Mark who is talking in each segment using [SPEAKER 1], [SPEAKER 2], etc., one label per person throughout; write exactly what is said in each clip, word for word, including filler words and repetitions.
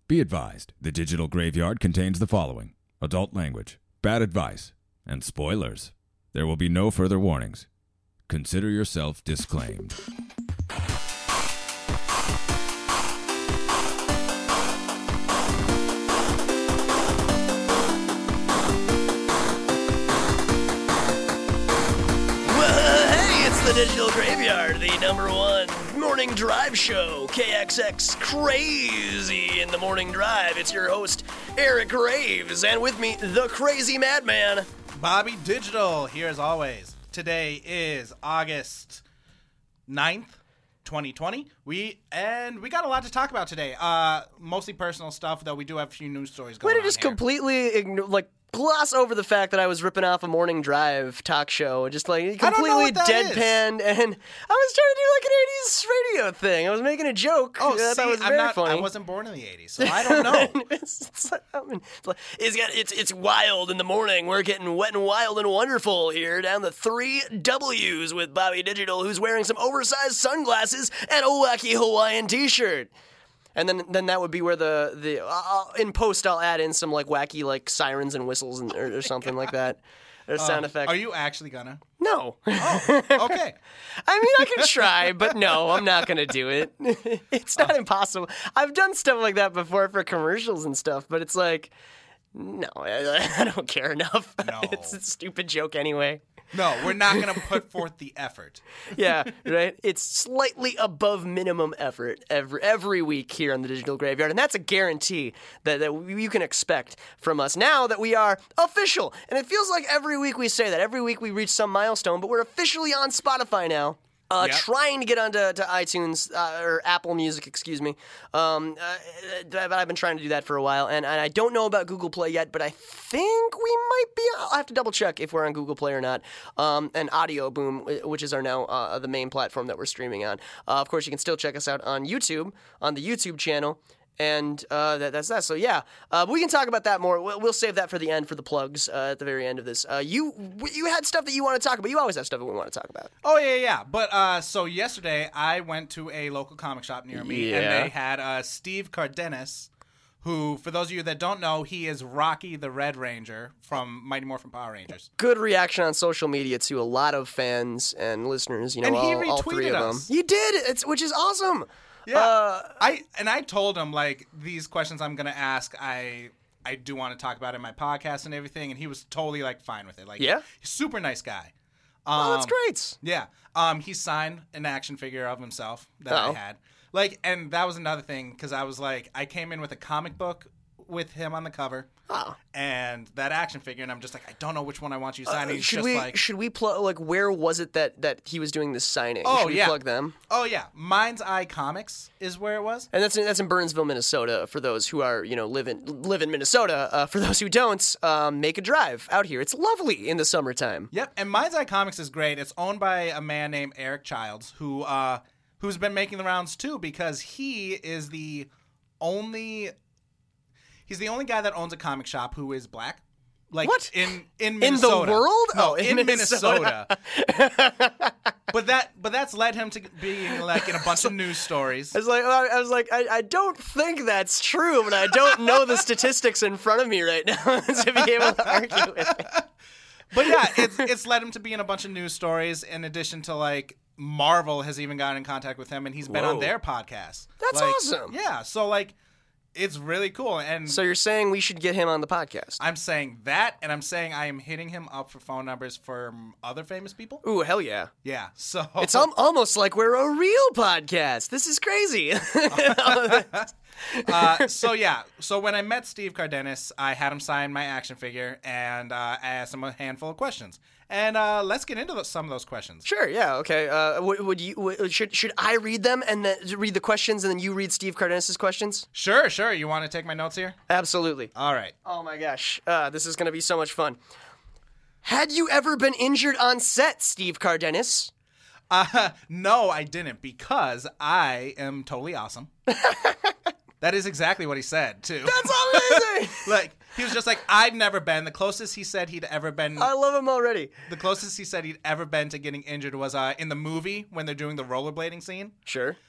[SPEAKER 1] Be advised, the Digital Graveyard contains the following: adult language, bad advice, and spoilers. There will be no further warnings. Consider yourself disclaimed.
[SPEAKER 2] The Digital Graveyard, the number one morning drive show, K X X Crazy in the Morning Drive. It's your host, Eric Graves, and with me, the crazy madman,
[SPEAKER 3] Bobby Digital, here as always. Today is August ninth, twenty twenty. We and we got a lot to talk about today. Uh, mostly personal stuff, though we do have a few news stories going
[SPEAKER 2] Way
[SPEAKER 3] on
[SPEAKER 2] to just
[SPEAKER 3] here.
[SPEAKER 2] completely igno- like gloss over the fact that I was ripping off a morning drive talk show, just like completely deadpanned, and I was trying to do like an eighties radio thing. I was making a joke.
[SPEAKER 3] Oh,
[SPEAKER 2] that
[SPEAKER 3] see,
[SPEAKER 2] was
[SPEAKER 3] I'm
[SPEAKER 2] very
[SPEAKER 3] not,
[SPEAKER 2] funny.
[SPEAKER 3] I wasn't born in the eighties, so I don't know.
[SPEAKER 2] it's, it's, like, I mean, it's, like, it's, got, it's, it's wild in the morning. We're getting wet and wild and wonderful here down the three W's with Bobby Digital, who's wearing some oversized sunglasses and a wacky Hawaiian t-shirt. And then, then that would be where the the uh, in post I'll add in some like wacky like sirens and whistles and, or, or something like that, or sound
[SPEAKER 3] Um,
[SPEAKER 2] effect.
[SPEAKER 3] Are you actually gonna?
[SPEAKER 2] No.
[SPEAKER 3] Oh, okay.
[SPEAKER 2] I mean, I can try, but no, I'm not gonna do it. It's not impossible. I've done stuff like that before for commercials and stuff, but it's like, no, I, I don't care enough.
[SPEAKER 3] No.
[SPEAKER 2] It's a stupid joke anyway.
[SPEAKER 3] No, we're not gonna put forth the effort.
[SPEAKER 2] Yeah, right? It's slightly above minimum effort every every week here on the Digital Graveyard, and that's a guarantee that, that you can expect from us now that we are official. And it feels like every week we say that. Every week we reach some milestone, but we're officially on Spotify now. Uh,
[SPEAKER 3] Yep.
[SPEAKER 2] Trying to get onto to iTunes, uh, or Apple Music, excuse me. Um, uh, but I've been trying to do that for a while, and, and I don't know about Google Play yet, but I think we might be. I'll have to double check if we're on Google Play or not. Um, and Audio Boom, which is our now uh, the main platform that we're streaming on. Uh, of course, you can still check us out on YouTube, on the YouTube channel. And uh, that, that's that. So, yeah, uh, we can talk about that more. We'll, we'll save that for the end, for the plugs uh, at the very end of this. Uh, you you had stuff that you want to talk about. You always have stuff that we want to talk about.
[SPEAKER 3] Oh, yeah, yeah. But uh, so yesterday I went to a local comic shop near me,
[SPEAKER 2] Yeah.
[SPEAKER 3] and they had uh, Steve Cardenas, who, for those of you that don't know, he is Rocky the Red Ranger from Mighty Morphin Power Rangers.
[SPEAKER 2] Good reaction on social media to a lot of fans and listeners. You know,
[SPEAKER 3] And he
[SPEAKER 2] all, all three
[SPEAKER 3] retweeted
[SPEAKER 2] of them.
[SPEAKER 3] us.
[SPEAKER 2] You did, it's which is awesome.
[SPEAKER 3] Yeah,
[SPEAKER 2] Uh,
[SPEAKER 3] I and I told him, like, these questions I'm gonna ask, I I do want to talk about in my podcast and everything, and he was totally like fine with it. Like,
[SPEAKER 2] Yeah?
[SPEAKER 3] he's a super nice guy. Um,
[SPEAKER 2] Oh, that's great.
[SPEAKER 3] Yeah, um, he signed an action figure of himself that I
[SPEAKER 2] Oh.
[SPEAKER 3] had. Like, and that was another thing because I was like, I came in with a comic book with him on the cover.
[SPEAKER 2] Oh.
[SPEAKER 3] And that action figure, and I'm just like, I don't know which one I want you to sign. and
[SPEAKER 2] Uh,
[SPEAKER 3] he's
[SPEAKER 2] should
[SPEAKER 3] just
[SPEAKER 2] we
[SPEAKER 3] like,
[SPEAKER 2] should we plug like where was it that that he was doing this signing?
[SPEAKER 3] Oh,
[SPEAKER 2] should we
[SPEAKER 3] yeah.
[SPEAKER 2] plug them?
[SPEAKER 3] oh yeah, Mind's Eye Comics is where it was.
[SPEAKER 2] And that's in, that's in Burnsville, Minnesota. For those who are you know live in live in Minnesota. Uh, for those who don't, um, make a drive out here. It's lovely in the summertime.
[SPEAKER 3] Yep, and Mind's Eye Comics is great. It's owned by a man named Eric Childs, who uh, who's been making the rounds too, because he is the only he's the only guy that owns a comic shop who is black. Like
[SPEAKER 2] What?
[SPEAKER 3] in in
[SPEAKER 2] In the
[SPEAKER 3] Minnesota.
[SPEAKER 2] world?
[SPEAKER 3] No,
[SPEAKER 2] Oh, in
[SPEAKER 3] in,
[SPEAKER 2] Minnesota.
[SPEAKER 3] Minnesota. but that but that's led him to being like in a bunch of news stories.
[SPEAKER 2] I was like, I was like, I, I don't think that's true, but I don't know the statistics in front of me right now to be able to argue with it.
[SPEAKER 3] But yeah, it's it's led him to be in a bunch of news stories. In addition to like Marvel has even gotten in contact with him, and he's been
[SPEAKER 2] Whoa.
[SPEAKER 3] on their podcast.
[SPEAKER 2] That's
[SPEAKER 3] Like,
[SPEAKER 2] awesome.
[SPEAKER 3] Yeah, so like it's really cool. And
[SPEAKER 2] So you're saying we should get him on the podcast?
[SPEAKER 3] I'm saying that, and I'm saying I am hitting him up for phone numbers for other famous people.
[SPEAKER 2] Ooh, hell yeah.
[SPEAKER 3] Yeah, so
[SPEAKER 2] It's al- almost like we're a real podcast. This is crazy.
[SPEAKER 3] uh, so yeah, so when I met Steve Cardenas, I had him sign my action figure, and uh, I asked him a handful of questions. And uh, let's get into the, some of those questions.
[SPEAKER 2] Sure, yeah, okay. Uh, would, would you would, should should I read them and then read the questions and then you read Steve Cardenas' questions?
[SPEAKER 3] Sure, sure. You want to take my notes here?
[SPEAKER 2] Absolutely.
[SPEAKER 3] All right.
[SPEAKER 2] Oh my gosh, uh, this is going to be so much fun. Had you ever been injured on set, Steve Cardenas?
[SPEAKER 3] Uh, no, I didn't, because I am totally awesome. That is exactly what he said, too.
[SPEAKER 2] That's amazing!
[SPEAKER 3] Like, he was just like, I've never been. The closest he said he'd ever been,
[SPEAKER 2] I love him already.
[SPEAKER 3] the closest he said he'd ever been to getting injured was uh, in the movie when they're doing the rollerblading scene.
[SPEAKER 2] Sure.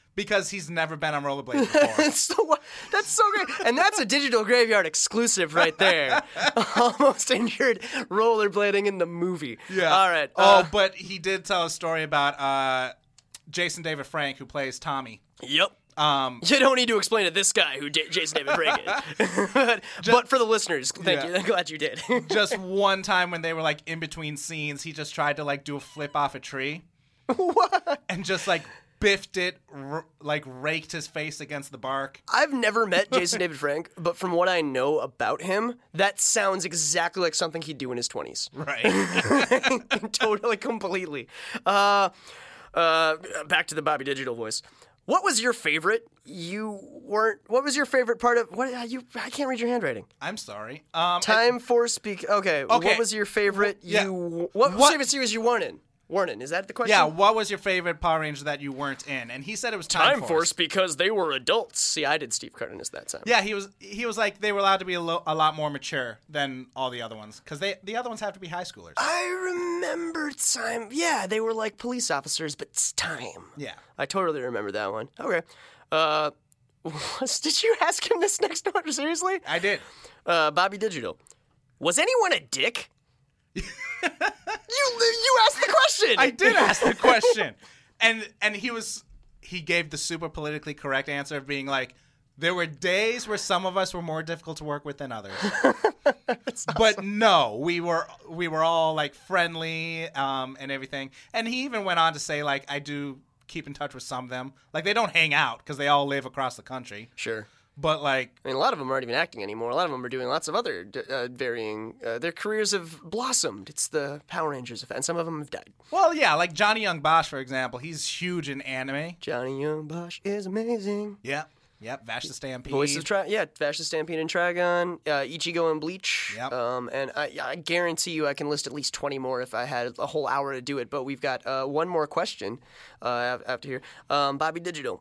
[SPEAKER 3] because he's never been on rollerblades before.
[SPEAKER 2] That's so, that's so great. And that's a Digital Graveyard exclusive right there. Almost injured rollerblading in the movie.
[SPEAKER 3] Yeah.
[SPEAKER 2] All right.
[SPEAKER 3] Oh,
[SPEAKER 2] uh,
[SPEAKER 3] but he did tell a story about uh, Jason David Frank, who plays Tommy.
[SPEAKER 2] Yep.
[SPEAKER 3] Um,
[SPEAKER 2] You don't need to explain to this guy who D- Jason David Frank is. but, but for the listeners, thank
[SPEAKER 3] Yeah.
[SPEAKER 2] you. I'm glad you did.
[SPEAKER 3] just one time when they were like in between scenes, he just tried to like do a flip off a tree.
[SPEAKER 2] What?
[SPEAKER 3] And just like biffed it, r- like raked his face against the bark.
[SPEAKER 2] I've never met Jason David Frank, but from what I know about him, that sounds exactly like something he'd do in his twenties.
[SPEAKER 3] Right.
[SPEAKER 2] Totally, completely. Uh, uh, back to the Bobby Digital voice. What was your favorite? You weren't. What was your favorite part of what? uh, You. I can't read your handwriting.
[SPEAKER 3] I'm sorry. Um,
[SPEAKER 2] Time for speak. Okay.
[SPEAKER 3] Okay.
[SPEAKER 2] What was your favorite?
[SPEAKER 3] Yeah.
[SPEAKER 2] You. What,
[SPEAKER 3] What-
[SPEAKER 2] favorite series you weren't in? Weren't in. Is that the question?
[SPEAKER 3] yeah, what was your favorite Power Ranger that you weren't in? And he said it was Time,
[SPEAKER 2] Time Force because they were adults. See, I did Steve Cardenas that time.
[SPEAKER 3] Yeah, he was. He was like they were allowed to be a, lo- a lot more mature than all the other ones because they the other ones have to be high schoolers.
[SPEAKER 2] I remember time. Yeah, they were like police officers, but it's time.
[SPEAKER 3] Yeah.
[SPEAKER 2] I totally remember that one. Okay. Uh, was, did you ask him this next one? Seriously?
[SPEAKER 3] I did.
[SPEAKER 2] Uh, Bobby Digital. Was anyone a dick? you you asked the question.
[SPEAKER 3] I did ask the question, and and he was he gave the super politically correct answer of being like, there were days where some of us were more difficult to work with than others, but no, we were we were all like friendly um, and everything. And he even went on to say like, I do keep in touch with some of them. Like they don't hang out because they all live across the country,
[SPEAKER 2] Sure.
[SPEAKER 3] but like.
[SPEAKER 2] I mean, a lot of them aren't even acting anymore. A lot of them are doing lots of other uh, varying. Uh, their careers have blossomed. It's the Power Rangers effect, and some of them have died.
[SPEAKER 3] Well, yeah, like Johnny Young Bosch, for example, he's huge in anime.
[SPEAKER 2] Johnny Young Bosch is amazing.
[SPEAKER 3] Yep, yep, Vash the Stampede.
[SPEAKER 2] Voice of Tri- yeah, Vash the Stampede and Trigon, uh, Ichigo and Bleach.
[SPEAKER 3] Yep.
[SPEAKER 2] Um, and I, I guarantee you I can list at least twenty more if I had a whole hour to do it. But we've got uh, one more question uh, after here. Um, Bobby Digital.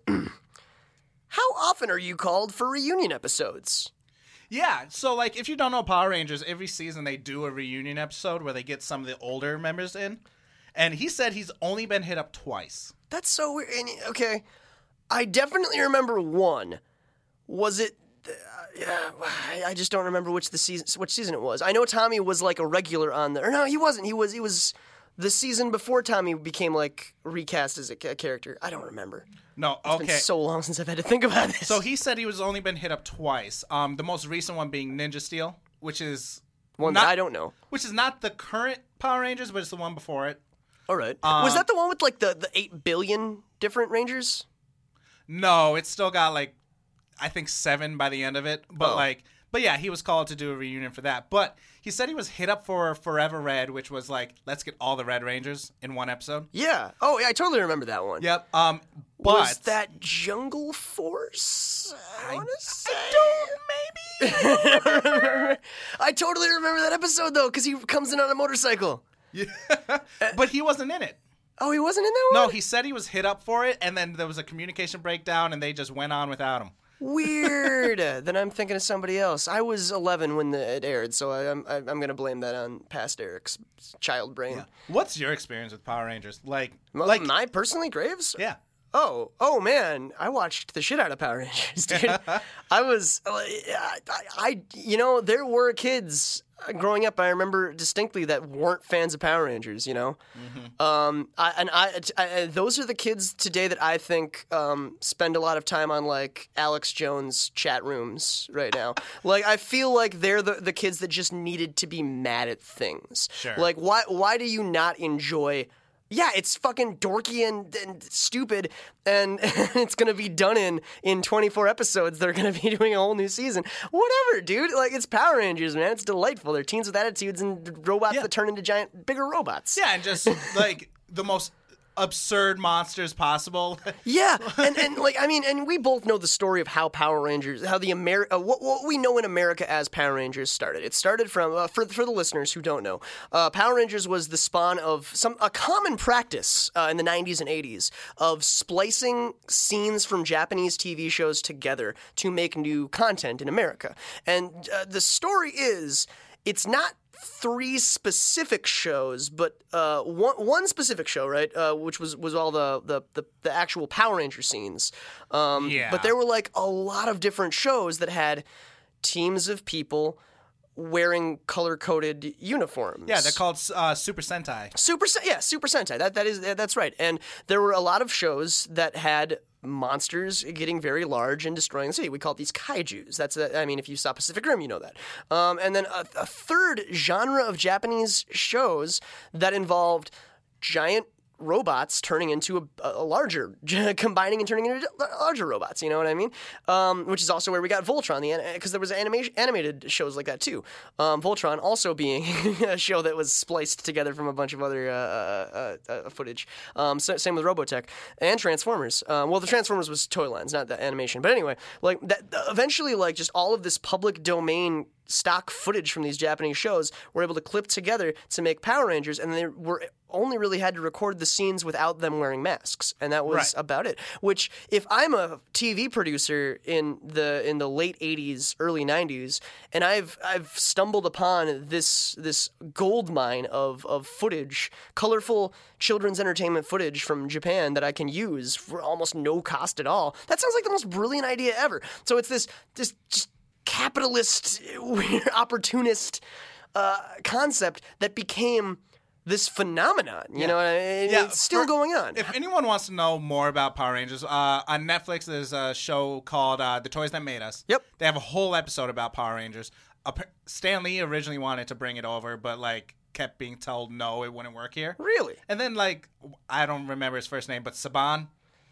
[SPEAKER 2] How often are you called for reunion episodes?
[SPEAKER 3] Yeah, so like if you don't know Power Rangers, every season they do a reunion episode where they get some of the older members in. And he said he's only been hit up twice.
[SPEAKER 2] That's so weird. And, okay, I definitely remember one. Was it? Uh, yeah, I- I just don't remember which the season which season it was. I know Tommy was like a regular on there. Or no, he wasn't. He was. He was the season before Tommy became like recast as a ca- character. I don't remember.
[SPEAKER 3] No,
[SPEAKER 2] It's
[SPEAKER 3] okay.
[SPEAKER 2] been so long since I've had to think about this.
[SPEAKER 3] So he said he was only been hit up twice. Um, the most recent one being Ninja Steel, which is
[SPEAKER 2] one
[SPEAKER 3] not,
[SPEAKER 2] that I don't know.
[SPEAKER 3] which is not the current Power Rangers, but it's the one before it.
[SPEAKER 2] All right.
[SPEAKER 3] Um,
[SPEAKER 2] was that the one with like the the eight billion different Rangers?
[SPEAKER 3] No, it's still got like I think seven by the end of it. But
[SPEAKER 2] Oh.
[SPEAKER 3] like, but yeah, he was called to do a reunion for that. But he said he was hit up for Forever Red, which was like, let's get all the Red Rangers in one episode.
[SPEAKER 2] Yeah. Oh, yeah. I totally remember that one.
[SPEAKER 3] Yep. Um, but
[SPEAKER 2] Was that Jungle Force? I, want to say.
[SPEAKER 3] maybe.
[SPEAKER 2] I don't remember. I totally remember that episode though, because he comes in on a motorcycle.
[SPEAKER 3] Yeah. But he wasn't in it.
[SPEAKER 2] Oh, he wasn't in that
[SPEAKER 3] No,
[SPEAKER 2] one?
[SPEAKER 3] he said he was hit up for it, and then there was a communication breakdown, and they just went on without him.
[SPEAKER 2] Weird. Then I'm thinking of somebody else. I was eleven when the, it aired, so I, I'm I, I'm gonna blame that on past Eric's child brain.
[SPEAKER 3] What's your experience with Power Rangers? Like,
[SPEAKER 2] Like
[SPEAKER 3] like,
[SPEAKER 2] my personally, Graves.
[SPEAKER 3] yeah.
[SPEAKER 2] Oh, oh man, I watched the shit out of Power Rangers, dude. I was, I, I, you know, there were kids growing up. I remember distinctly that weren't fans of Power Rangers. You know,
[SPEAKER 3] Mm-hmm.
[SPEAKER 2] um, I, and I, I, those are the kids today that I think um, spend a lot of time on like Alex Jones chat rooms right now. Like, I feel like they're the the kids that just needed to be mad at things.
[SPEAKER 3] Sure.
[SPEAKER 2] Like, why, why do you not enjoy? Yeah, it's fucking dorky and, and stupid, and it's gonna be done in in twenty-four episodes. They're gonna be doing a whole new season. Whatever, dude. Like, it's Power Rangers, man. It's delightful. They're teens with attitudes and robots
[SPEAKER 3] Yeah.
[SPEAKER 2] that turn into giant, bigger robots.
[SPEAKER 3] Yeah, and just like the most absurd monsters possible.
[SPEAKER 2] Yeah, and, and like I mean, and we both know the story of how Power Rangers, how the Ameri- uh, what, what we know in America as Power Rangers started. It started from uh, for for the listeners who don't know, uh, Power Rangers was the spawn of some a common practice uh, in the nineties and eighties of splicing scenes from Japanese T V shows together to make new content in America. And uh, the story is. it's not three specific shows, but uh, one one specific show, right? Uh, which was, was all the, the, the, the actual Power Ranger scenes. Um,
[SPEAKER 3] Yeah.
[SPEAKER 2] But there were like a lot of different shows that had teams of people wearing color-coded uniforms.
[SPEAKER 3] Yeah, they're called uh, Super Sentai.
[SPEAKER 2] Super, Sen- yeah, Super Sentai. That that is that's right. And there were a lot of shows that had monsters getting very large and destroying the city. We call these kaijus. That's a, I mean, if you saw Pacific Rim, you know that. Um, and then a, a third genre of Japanese shows that involved giant robots turning into a, a larger, combining and turning into larger robots. You know what I mean? Um, which is also where we got Voltron, the because there was animation, animated shows like that too. Um, Voltron also being a show that was spliced together from a bunch of other uh, uh, uh, footage. Um, so, same with Robotech and Transformers. Um, well, the Transformers was toy lines, not the animation. But anyway, like that. Eventually, like just all of this public domain stock footage from these Japanese shows were able to clip together to make Power Rangers, and they were only really had to record the scenes without them wearing masks, and that was
[SPEAKER 3] Right.
[SPEAKER 2] about it. Which, if I'm a T V producer in the in the late eighties, early nineties, and I've I've stumbled upon this this gold mine of of footage, colorful children's entertainment footage from Japan that I can use for almost no cost at all, that sounds like the most brilliant idea ever. So it's this this just capitalist, weird, opportunist uh, concept that became this phenomenon. You
[SPEAKER 3] Yeah.
[SPEAKER 2] know, and
[SPEAKER 3] Yeah,
[SPEAKER 2] it's still
[SPEAKER 3] for-
[SPEAKER 2] going on.
[SPEAKER 3] If anyone wants to know more about Power Rangers, uh, on Netflix there's a show called uh, The Toys That Made Us.
[SPEAKER 2] Yep.
[SPEAKER 3] They have a whole episode about Power Rangers. Appa- Stan Lee originally wanted to bring it over, but like kept being told no, it wouldn't work here.
[SPEAKER 2] Really?
[SPEAKER 3] And then like I don't remember his first name, but Saban.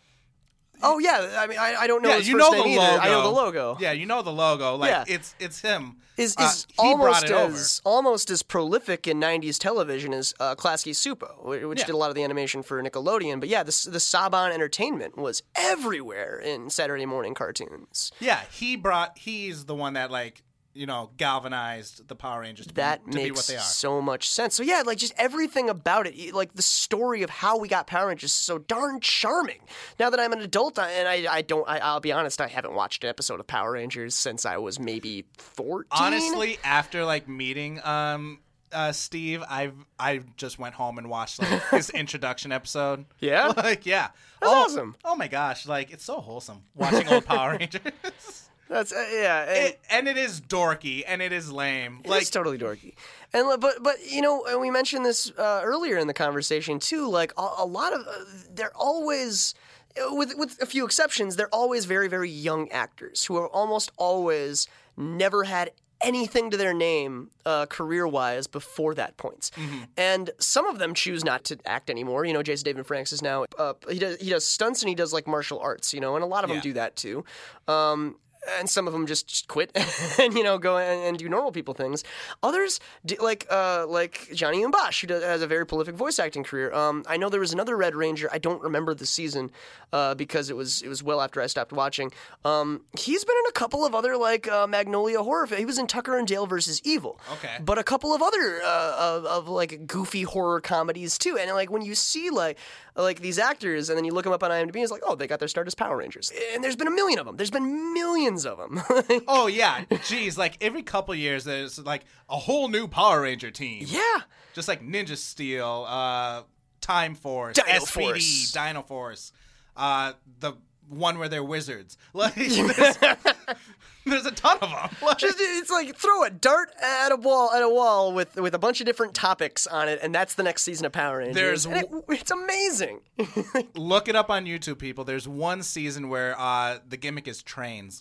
[SPEAKER 2] Oh yeah. I mean, I, I don't know
[SPEAKER 3] Yeah,
[SPEAKER 2] his
[SPEAKER 3] you
[SPEAKER 2] first
[SPEAKER 3] know the
[SPEAKER 2] name either.
[SPEAKER 3] logo.
[SPEAKER 2] I know the logo.
[SPEAKER 3] Yeah, you know the logo. Like
[SPEAKER 2] Yeah.
[SPEAKER 3] it's it's him.
[SPEAKER 2] Is
[SPEAKER 3] Uh,
[SPEAKER 2] is
[SPEAKER 3] he brought
[SPEAKER 2] almost
[SPEAKER 3] it over.
[SPEAKER 2] as almost as prolific in nineties television as uh, Klasky Supo, wh- which
[SPEAKER 3] Yeah.
[SPEAKER 2] did a lot of the animation for Nickelodeon. But yeah, the the Saban Entertainment was everywhere in Saturday morning cartoons.
[SPEAKER 3] Yeah, he brought. He's the one that like you know galvanized the Power Rangers to,
[SPEAKER 2] That
[SPEAKER 3] be, to be
[SPEAKER 2] makes
[SPEAKER 3] what they are.
[SPEAKER 2] so much sense. So yeah, like just everything about it, like the story of how we got Power Rangers, is so darn charming. Now that I'm an adult, I- and I, I don't, I, I'll be honest, I haven't watched an episode of Power Rangers since I was maybe fourteen.
[SPEAKER 3] Honestly, after like meeting um uh Steve, I I just went home and watched like his introduction episode.
[SPEAKER 2] Yeah?
[SPEAKER 3] like yeah,
[SPEAKER 2] That's
[SPEAKER 3] oh,
[SPEAKER 2] awesome.
[SPEAKER 3] Oh my gosh, like it's so wholesome watching old Power Rangers.
[SPEAKER 2] That's uh, yeah. And,
[SPEAKER 3] It, and it is dorky and it is lame.
[SPEAKER 2] It's
[SPEAKER 3] Like
[SPEAKER 2] totally dorky, and li- but but you know, and we mentioned this uh, earlier in the conversation too. Like a, a lot of, uh, they're always, with with a few exceptions, they're always very very young actors who are almost always never had anything to their name uh, career wise before that point, and some of them choose not to act anymore. You know, Jason David Franks is now uh, he does he does stunts and he does like martial arts. You know, and a lot of them
[SPEAKER 3] Yeah.
[SPEAKER 2] do that too. Um, and some of them just, just quit and you know go and, and do normal people things. Others do, like uh, like Johnny Umbash, who does, has a very prolific voice acting career. Um, I know there was another Red Ranger. I don't remember the season uh, because it was it was well after I stopped watching. Um, he's been in a couple of other like uh, Magnolia horror. He was in Tucker and Dale versus Evil.
[SPEAKER 3] Okay.
[SPEAKER 2] But a couple of other uh, of, of like goofy horror comedies too. And like when you see like like these actors and then you look them up on IMDb, it's like, oh, they got their start as Power Rangers. And there's been a million of them. There's been millions of them.
[SPEAKER 3] oh yeah, geez, like every couple years there's like a whole new Power Ranger team.
[SPEAKER 2] yeah.
[SPEAKER 3] Just like Ninja Steel, uh, Time Force,
[SPEAKER 2] Dino
[SPEAKER 3] S P D,
[SPEAKER 2] Force.
[SPEAKER 3] Dino Force, uh, the one where they're wizards. Like, there's, there's a ton of them. Like,
[SPEAKER 2] Just, it's like throw a dart at a wall at a wall with with a bunch of different topics on it, and that's the next season of Power Rangers.
[SPEAKER 3] There's
[SPEAKER 2] And it, it's amazing.
[SPEAKER 3] look it up on YouTube, people. There's one season where uh, the gimmick is trains.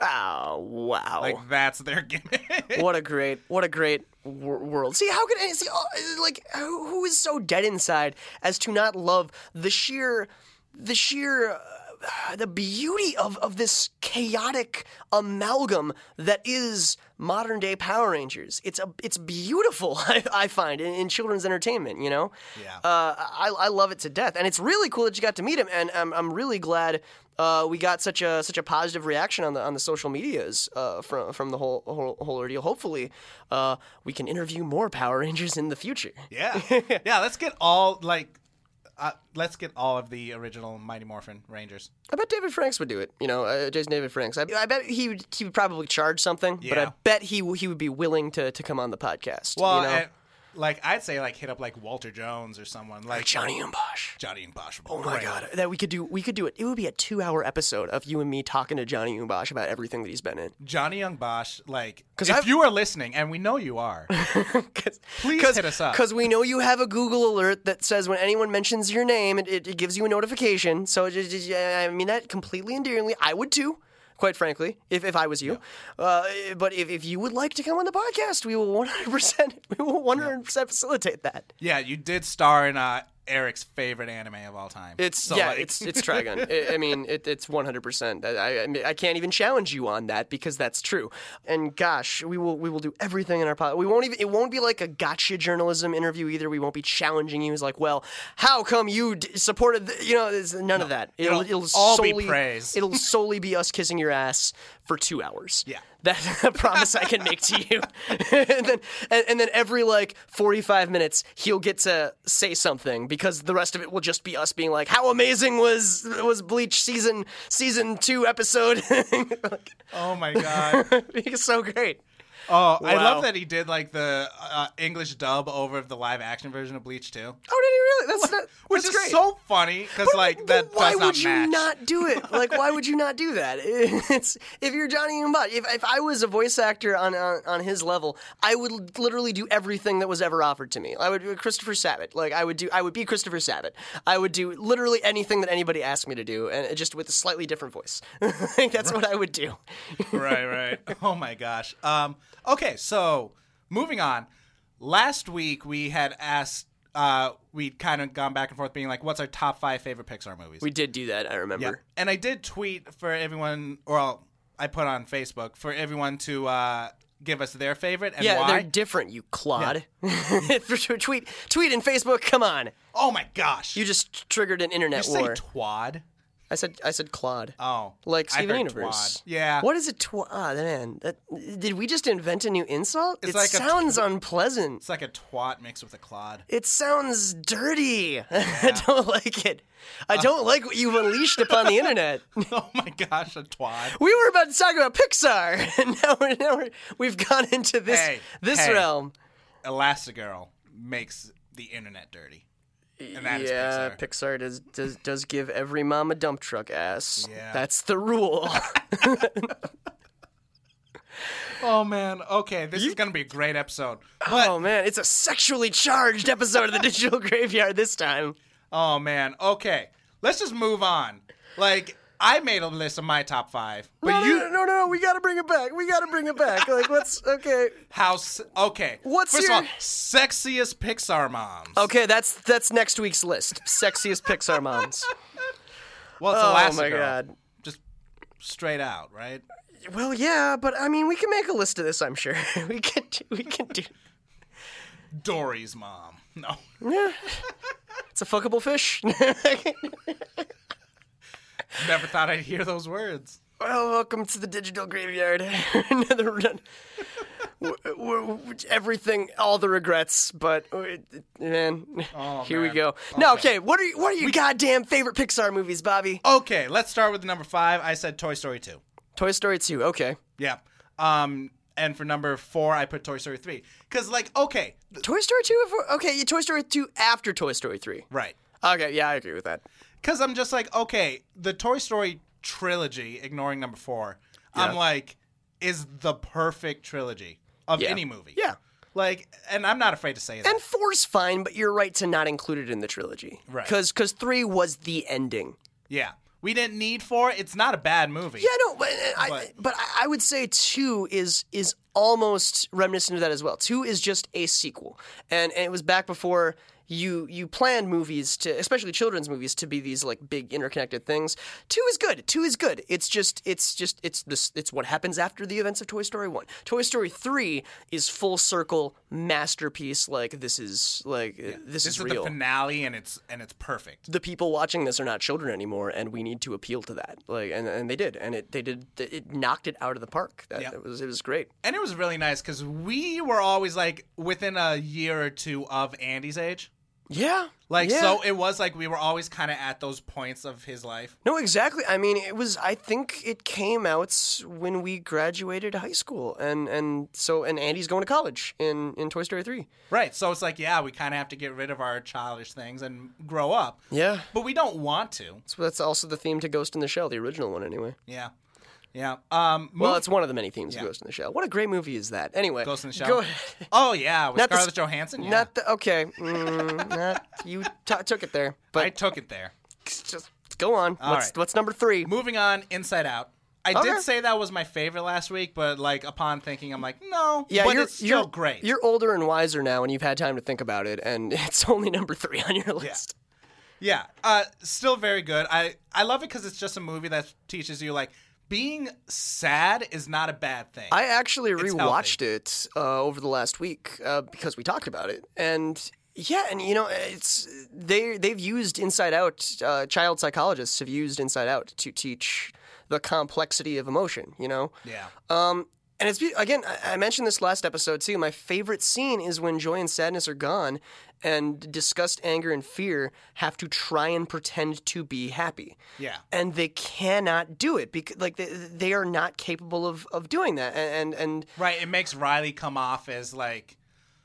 [SPEAKER 2] Oh wow!
[SPEAKER 3] Like that's their gimmick.
[SPEAKER 2] what a great, what a great wor- world. See, how could any see oh, like who, who is so dead inside as to not love the sheer, the sheer. Uh, the beauty of, of this chaotic amalgam that is modern day Power Rangers. It's a it's beautiful. I, I find in, in children's entertainment. You know,
[SPEAKER 3] Yeah.
[SPEAKER 2] Uh, I I love it to death, and it's really cool that you got to meet him. And I'm I'm really glad uh, we got such a such a positive reaction on the on the social medias uh, from from the whole whole, whole ordeal. Hopefully, uh, we can interview more Power Rangers in the future.
[SPEAKER 3] Yeah, yeah. Let's get all like uh, let's get all of the original Mighty Morphin Rangers.
[SPEAKER 2] I bet David Franks would do it. You know, uh, Jason David Franks. I, I bet he would. He would probably charge something, but
[SPEAKER 3] Yeah.
[SPEAKER 2] I bet he he would be willing to, to come on the podcast.
[SPEAKER 3] Well,
[SPEAKER 2] you know?
[SPEAKER 3] and, like I'd say, like hit up like Walter Jones or someone like
[SPEAKER 2] Johnny and Bosch.
[SPEAKER 3] Johnny and Bosch.
[SPEAKER 2] Oh my god, that we could do. We could do it. It would be a two-hour episode of you and me talking to Johnny Young Bosch about everything that he's been in.
[SPEAKER 3] Johnny Young Bosch, like,
[SPEAKER 2] 'Cause
[SPEAKER 3] if
[SPEAKER 2] I've-
[SPEAKER 3] you are listening, and we know you are,
[SPEAKER 2] Cause,
[SPEAKER 3] please
[SPEAKER 2] cause,
[SPEAKER 3] hit us up.
[SPEAKER 2] Because we know you have a Google alert that says when anyone mentions your name, it, it, it gives you a notification. So it, it, it- I mean that completely endearingly. I would too, quite frankly, if, if I was you. Yeah. Uh, but if, if you would like to come on the podcast, we will one hundred percent we will one hundred percent facilitate that.
[SPEAKER 3] Yeah, you did star in uh, Eric's favorite anime of all time.
[SPEAKER 2] It's
[SPEAKER 3] So,
[SPEAKER 2] yeah,
[SPEAKER 3] like-
[SPEAKER 2] it's it's Trigun. I, I mean, it, it's one hundred percent. I, I mean, I can't even challenge you on that because that's true. And gosh, we will we will do everything in our podcast. We won't even. It won't be like a gotcha journalism interview either. We won't be challenging you. It's like, well, how come you d- supported? The, you know, there's none of that.
[SPEAKER 3] it'll all be praise.
[SPEAKER 2] It'll solely be us kissing your ass for two hours.
[SPEAKER 3] Yeah.
[SPEAKER 2] That's a promise I can make to you. and then and, and then every like forty-five minutes he'll get to say something because the rest of it will just be us being like, how amazing was was Bleach season season two episode? Like,
[SPEAKER 3] oh my god.
[SPEAKER 2] it's so great.
[SPEAKER 3] Oh, I
[SPEAKER 2] Wow.
[SPEAKER 3] love that he did like the uh, English dub over of the live action version of Bleach too.
[SPEAKER 2] Oh, did he really? That's not,
[SPEAKER 3] Which
[SPEAKER 2] that's
[SPEAKER 3] is
[SPEAKER 2] great.
[SPEAKER 3] so funny because
[SPEAKER 2] But-
[SPEAKER 3] like
[SPEAKER 2] but
[SPEAKER 3] that
[SPEAKER 2] why
[SPEAKER 3] does not
[SPEAKER 2] would you
[SPEAKER 3] match.
[SPEAKER 2] not do it? Like, why would you not do that? It's if you're Johnny Yumbat. If if I was a voice actor on, on on his level, I would literally do everything that was ever offered to me. I would do Christopher Sabat. Like I would do. I would be Christopher Sabat. I would do literally anything that anybody asked me to do, and just with a slightly different voice. Like, that's what I would do.
[SPEAKER 3] right, right. Oh my gosh. Um, okay, so moving on. Last week we had asked, uh, we'd kind of gone back and forth being like, what's our top five favorite Pixar movies?
[SPEAKER 2] We did do that. I remember.
[SPEAKER 3] Yeah. And I did tweet for everyone, or well, I put on Facebook for everyone to uh, give us their favorite and
[SPEAKER 2] Yeah,
[SPEAKER 3] why.
[SPEAKER 2] they're different. You clod. tweet, tweet, and Facebook. Come on.
[SPEAKER 3] Oh my gosh.
[SPEAKER 2] You just triggered an internet
[SPEAKER 3] You say
[SPEAKER 2] war.
[SPEAKER 3] twad?
[SPEAKER 2] I said I said Claude.
[SPEAKER 3] Oh.
[SPEAKER 2] Like
[SPEAKER 3] I
[SPEAKER 2] Steven
[SPEAKER 3] heard
[SPEAKER 2] Universe.
[SPEAKER 3] twad. Yeah.
[SPEAKER 2] What is a twad? Oh, man, that, did we just invent a new insult?
[SPEAKER 3] It's
[SPEAKER 2] it
[SPEAKER 3] like a
[SPEAKER 2] sounds
[SPEAKER 3] tw-
[SPEAKER 2] unpleasant.
[SPEAKER 3] It's like a twat mixed with a clod.
[SPEAKER 2] It sounds dirty. I don't like it. I don't like what you've unleashed upon the internet.
[SPEAKER 3] Oh my gosh, a twad.
[SPEAKER 2] We were about to talk about Pixar, and now, we're, now we're, we've gone into this
[SPEAKER 3] Hey,
[SPEAKER 2] this
[SPEAKER 3] hey.
[SPEAKER 2] realm.
[SPEAKER 3] Elastigirl makes the internet dirty. And that is
[SPEAKER 2] yeah,
[SPEAKER 3] Pixar.
[SPEAKER 2] Pixar does, does does give every mom a dump truck ass.
[SPEAKER 3] Yeah.
[SPEAKER 2] That's the rule.
[SPEAKER 3] Oh man, okay, this is gonna be a great episode. But
[SPEAKER 2] Oh man, it's a sexually charged episode of the Digital Graveyard this time.
[SPEAKER 3] oh man, okay, let's just move on. Like I made a list of my top five, but
[SPEAKER 2] no,
[SPEAKER 3] you
[SPEAKER 2] no, no, no, no, we gotta bring it back. We gotta bring it back. Like, what's okay?
[SPEAKER 3] house. Okay,
[SPEAKER 2] What's
[SPEAKER 3] first
[SPEAKER 2] your-
[SPEAKER 3] of all, sexiest Pixar moms?
[SPEAKER 2] Okay, that's that's next week's list. Sexiest Pixar moms.
[SPEAKER 3] well, it's
[SPEAKER 2] Oh
[SPEAKER 3] Elastigirl.
[SPEAKER 2] my god.
[SPEAKER 3] Just straight out, right?
[SPEAKER 2] Well, yeah, but I mean, we can make a list of this. I'm sure we can. Do, we can do.
[SPEAKER 3] Dory's mom. No,
[SPEAKER 2] Yeah, it's a fuckable fish.
[SPEAKER 3] never thought I'd hear those words.
[SPEAKER 2] Well, welcome to the Digital Graveyard. Another run. W- w- w- Everything, all the regrets, but uh, man,
[SPEAKER 3] Oh,
[SPEAKER 2] here we
[SPEAKER 3] man.
[SPEAKER 2] go. No,
[SPEAKER 3] Okay.
[SPEAKER 2] okay. What are you, what are your goddamn favorite Pixar movies, Bobby?
[SPEAKER 3] Okay, let's start with number five. I said Toy Story two.
[SPEAKER 2] Toy Story two. Okay.
[SPEAKER 3] Yeah. Um, and for number four, I put Toy Story three. Because, like, okay,
[SPEAKER 2] Toy Story two. Before, okay, Toy Story two after Toy Story three.
[SPEAKER 3] right.
[SPEAKER 2] Okay, yeah, I agree with that.
[SPEAKER 3] Because I'm just like, okay, the Toy Story trilogy, ignoring number four,
[SPEAKER 2] Yeah.
[SPEAKER 3] I'm like, is the perfect trilogy of
[SPEAKER 2] Yeah.
[SPEAKER 3] any movie.
[SPEAKER 2] Yeah.
[SPEAKER 3] Like, and I'm not afraid to say that.
[SPEAKER 2] And four's fine, but you're right to not include it in the trilogy.
[SPEAKER 3] Right.
[SPEAKER 2] Because three was the ending.
[SPEAKER 3] yeah. We didn't need four. It's not a bad movie.
[SPEAKER 2] Yeah, no, but I,
[SPEAKER 3] But-
[SPEAKER 2] but I I would say two is is almost reminiscent of that as well. Two is just a sequel, and, and it was back before you you planned movies to, especially children's movies, to be these like big interconnected things. Two is good. Two is good. It's just it's just it's this it's what happens after the events of Toy Story one. Toy Story three is full circle masterpiece. Like this is like uh, this,
[SPEAKER 3] This
[SPEAKER 2] is
[SPEAKER 3] is
[SPEAKER 2] real.
[SPEAKER 3] the finale, and it's and it's perfect.
[SPEAKER 2] The people watching this are not children anymore, and we need to appeal to that. Like, and, and they did, and it they did it knocked it out of the park. That
[SPEAKER 3] Yeah.
[SPEAKER 2] it was it was great.
[SPEAKER 3] And it was really nice because we were always like within a year or two of Andy's age.
[SPEAKER 2] Yeah.
[SPEAKER 3] Like,
[SPEAKER 2] yeah.
[SPEAKER 3] so it was like we were always kind of at those points of his life.
[SPEAKER 2] No, exactly. I mean, it was, I think it came out when we graduated high school. And, and so, and Andy's going to college in, in Toy Story three.
[SPEAKER 3] Right. So it's like, yeah, we kind of have to get rid of our childish things and grow up.
[SPEAKER 2] Yeah.
[SPEAKER 3] But we don't want to.
[SPEAKER 2] So that's also the theme to Ghost in the Shell, the original one anyway.
[SPEAKER 3] Yeah. Yeah. Um,
[SPEAKER 2] Well,
[SPEAKER 3] move-
[SPEAKER 2] it's one of the many themes
[SPEAKER 3] Yeah.
[SPEAKER 2] of Ghost in the Shell. What a great movie is that? Anyway.
[SPEAKER 3] Ghost in the Shell.
[SPEAKER 2] Go ahead.
[SPEAKER 3] Oh, yeah. With
[SPEAKER 2] Not the s-
[SPEAKER 3] Scarlett Johansson? Yeah.
[SPEAKER 2] Not the, okay. Mm, not, you t- took it there. But
[SPEAKER 3] I took it there.
[SPEAKER 2] just go on.
[SPEAKER 3] All
[SPEAKER 2] What's,
[SPEAKER 3] right.
[SPEAKER 2] what's number three?
[SPEAKER 3] Moving on, Inside Out. I
[SPEAKER 2] Okay.
[SPEAKER 3] did say that was my favorite last week, but like upon thinking, I'm like, no,
[SPEAKER 2] Yeah,
[SPEAKER 3] but
[SPEAKER 2] you're,
[SPEAKER 3] it's still
[SPEAKER 2] you're
[SPEAKER 3] great.
[SPEAKER 2] You're older and wiser now, and you've had time to think about it, and it's only number three on your list.
[SPEAKER 3] Yeah, uh, still very good. I, I love it because it's just a movie that teaches you like being sad is not a bad thing.
[SPEAKER 2] I actually
[SPEAKER 3] It's
[SPEAKER 2] rewatched it uh, over the last week uh, because we talked about it, and yeah, and you know, it's they they've used Inside Out. Uh, child psychologists have used Inside Out to teach the complexity of emotion. You know,
[SPEAKER 3] yeah,
[SPEAKER 2] Um, and it's be- again, I-, I mentioned this last episode too. My favorite scene is when joy and sadness are gone, and disgust, anger, and fear have to try and pretend to be happy.
[SPEAKER 3] yeah,
[SPEAKER 2] And they cannot do it because, like, they, they are not capable of, of doing that. And, and and
[SPEAKER 3] right. It makes Riley come off as like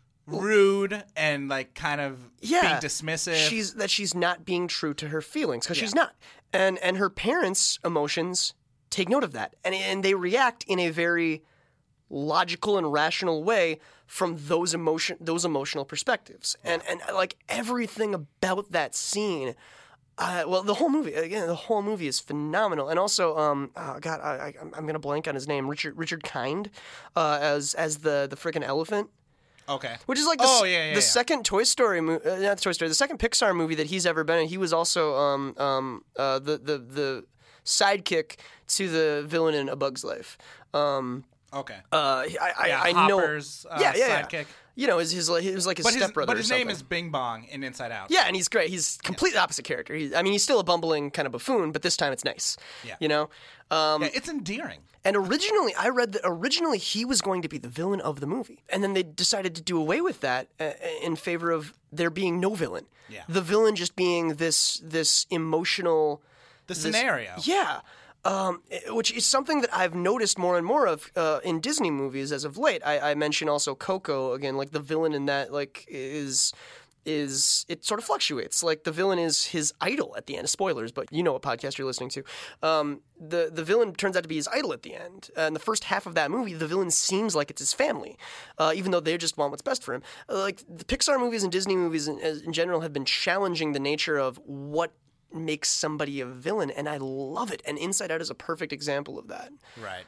[SPEAKER 3] rude and like kind of
[SPEAKER 2] yeah,
[SPEAKER 3] being dismissive.
[SPEAKER 2] She's that she's not being true to her feelings because
[SPEAKER 3] Yeah.
[SPEAKER 2] she's not. And and her parents' emotions take note of that, and and they react in a very logical and rational way from those emotion those emotional perspectives. And and like everything about that scene. Uh, well, the whole movie again. The whole movie is phenomenal, and also, um, oh God, I, I, I'm gonna blank on his name. Richard Richard Kind, uh, as as the the freaking elephant.
[SPEAKER 3] okay.
[SPEAKER 2] Which is like the,
[SPEAKER 3] Oh,
[SPEAKER 2] s-
[SPEAKER 3] yeah, yeah,
[SPEAKER 2] the
[SPEAKER 3] yeah.
[SPEAKER 2] second Toy Story movie, uh, not Toy Story, the second Pixar movie that he's ever been in. He was also um, um, uh, the, the the sidekick to the villain in A Bug's Life. Um,
[SPEAKER 3] Okay.
[SPEAKER 2] uh, I, I,
[SPEAKER 3] yeah,
[SPEAKER 2] I know.
[SPEAKER 3] Hopper's uh,
[SPEAKER 2] yeah, yeah, yeah.
[SPEAKER 3] sidekick.
[SPEAKER 2] You know, his, his, like- he was like his
[SPEAKER 3] But his,
[SPEAKER 2] stepbrother.
[SPEAKER 3] but
[SPEAKER 2] or
[SPEAKER 3] his name
[SPEAKER 2] something.
[SPEAKER 3] is Bing Bong in Inside Out.
[SPEAKER 2] Yeah, and he's great. He's completely opposite character. He, I mean, he's still a bumbling kind of buffoon, but this time it's nice.
[SPEAKER 3] Yeah.
[SPEAKER 2] You know? Um,
[SPEAKER 3] Yeah, it's endearing.
[SPEAKER 2] And originally, I read that originally he was going to be the villain of the movie. And then they decided to do away with that uh, in favor of there being no villain.
[SPEAKER 3] Yeah.
[SPEAKER 2] The villain just being this this emotional...
[SPEAKER 3] The scenario.
[SPEAKER 2] Yeah. Um, which is something that I've noticed more and more of uh, in Disney movies as of late. I, I mention also Coco again, like the villain in that like is is it sort of fluctuates. Like the villain is his idol at the end. Spoilers, but you know what podcast you're listening to. Um, the the villain turns out to be his idol at the end. And the first half of that movie, the villain seems like it's his family, uh, even though they just want what's best for him. Uh, like the Pixar movies and Disney movies in, in general have been challenging the nature of what makes somebody a villain, and I love it. And Inside Out is a perfect example of that.
[SPEAKER 3] Right.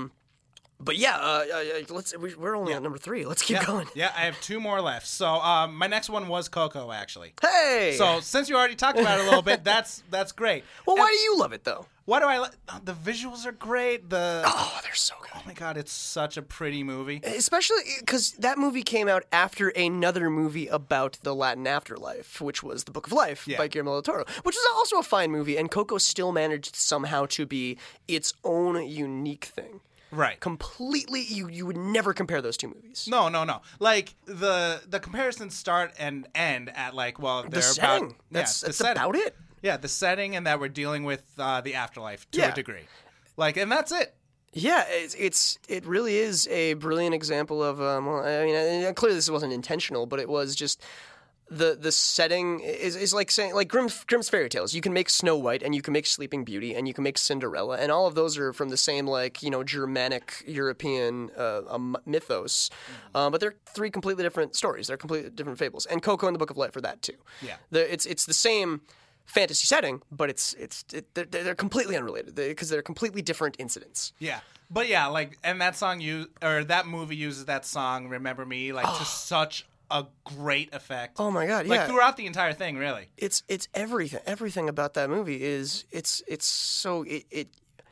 [SPEAKER 2] But yeah, uh, uh, let's we- we're only at number three. Let's keep
[SPEAKER 3] yeah,
[SPEAKER 2] going.
[SPEAKER 3] yeah, I have two more left. So um, my next one was Coco, actually.
[SPEAKER 2] Hey.
[SPEAKER 3] So since you already talked about it a little bit, that's that's great.
[SPEAKER 2] well,
[SPEAKER 3] And
[SPEAKER 2] why do you love it though?
[SPEAKER 3] why do I like the visuals are great. The
[SPEAKER 2] Oh, they're so good.
[SPEAKER 3] oh my god, it's such a pretty movie.
[SPEAKER 2] Especially because that movie came out after another movie about the Latin afterlife, which was The Book of Life
[SPEAKER 3] Yeah.
[SPEAKER 2] by Guillermo del Toro, which is also a fine movie. And Coco still managed somehow to be its own unique thing.
[SPEAKER 3] Right.
[SPEAKER 2] Completely, you you would never compare those two movies.
[SPEAKER 3] No, no, no. Like the the comparisons start and end at like well, they're
[SPEAKER 2] The setting.
[SPEAKER 3] about
[SPEAKER 2] That's,
[SPEAKER 3] yeah,
[SPEAKER 2] that's
[SPEAKER 3] the setting.
[SPEAKER 2] about it.
[SPEAKER 3] Yeah, the setting and that we're dealing with uh, the afterlife to
[SPEAKER 2] Yeah.
[SPEAKER 3] a degree. Like, and that's it.
[SPEAKER 2] Yeah, it's, it's it really is a brilliant example of. Um, well, I mean, uh, clearly this wasn't intentional, but it was just the the setting is, is like saying like Grimm's, Grimm's fairy tales. You can make Snow White, and you can make Sleeping Beauty, and you can make Cinderella, and all of those are from the same like you know Germanic European uh, um, mythos, uh, but they're three completely different stories. They're completely different fables, and Coco and the Book of Life are that too.
[SPEAKER 3] Yeah.
[SPEAKER 2] the, it's it's the same fantasy setting, but it's it's it, they're, they're completely unrelated because they're completely different incidents.
[SPEAKER 3] Yeah. But yeah, like, and that song you or that movie uses that song "Remember Me" like to such a great effect.
[SPEAKER 2] Oh my god,
[SPEAKER 3] Like
[SPEAKER 2] yeah.
[SPEAKER 3] throughout the entire thing, really.
[SPEAKER 2] It's it's everything. Everything about that movie is it's it's so it it,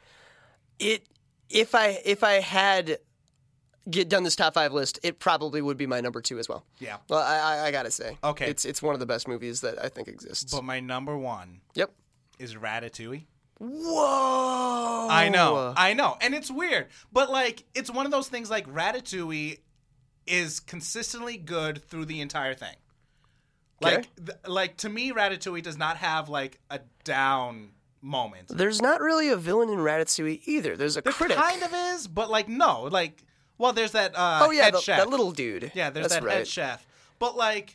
[SPEAKER 2] it if I if I had get done this top five list, it probably would be my number two as well.
[SPEAKER 3] Yeah.
[SPEAKER 2] Well, I I, I gotta say,
[SPEAKER 3] Okay.
[SPEAKER 2] it's it's one of the best movies that I think exists.
[SPEAKER 3] But my number one
[SPEAKER 2] Yep.
[SPEAKER 3] is Ratatouille.
[SPEAKER 2] Whoa.
[SPEAKER 3] I know, I know, and it's weird, but like it's one of those things. Like Ratatouille is consistently good through the entire thing. Like, th- like to me, Ratatouille does not have like a down moment.
[SPEAKER 2] There's not really a villain in Ratatouille either. There's a
[SPEAKER 3] There
[SPEAKER 2] critic.
[SPEAKER 3] kind of is, but like no, like well, there's that uh,
[SPEAKER 2] oh yeah,
[SPEAKER 3] head
[SPEAKER 2] the,
[SPEAKER 3] chef.
[SPEAKER 2] that little dude.
[SPEAKER 3] Yeah, there's
[SPEAKER 2] That's
[SPEAKER 3] that
[SPEAKER 2] right.
[SPEAKER 3] head chef. But like,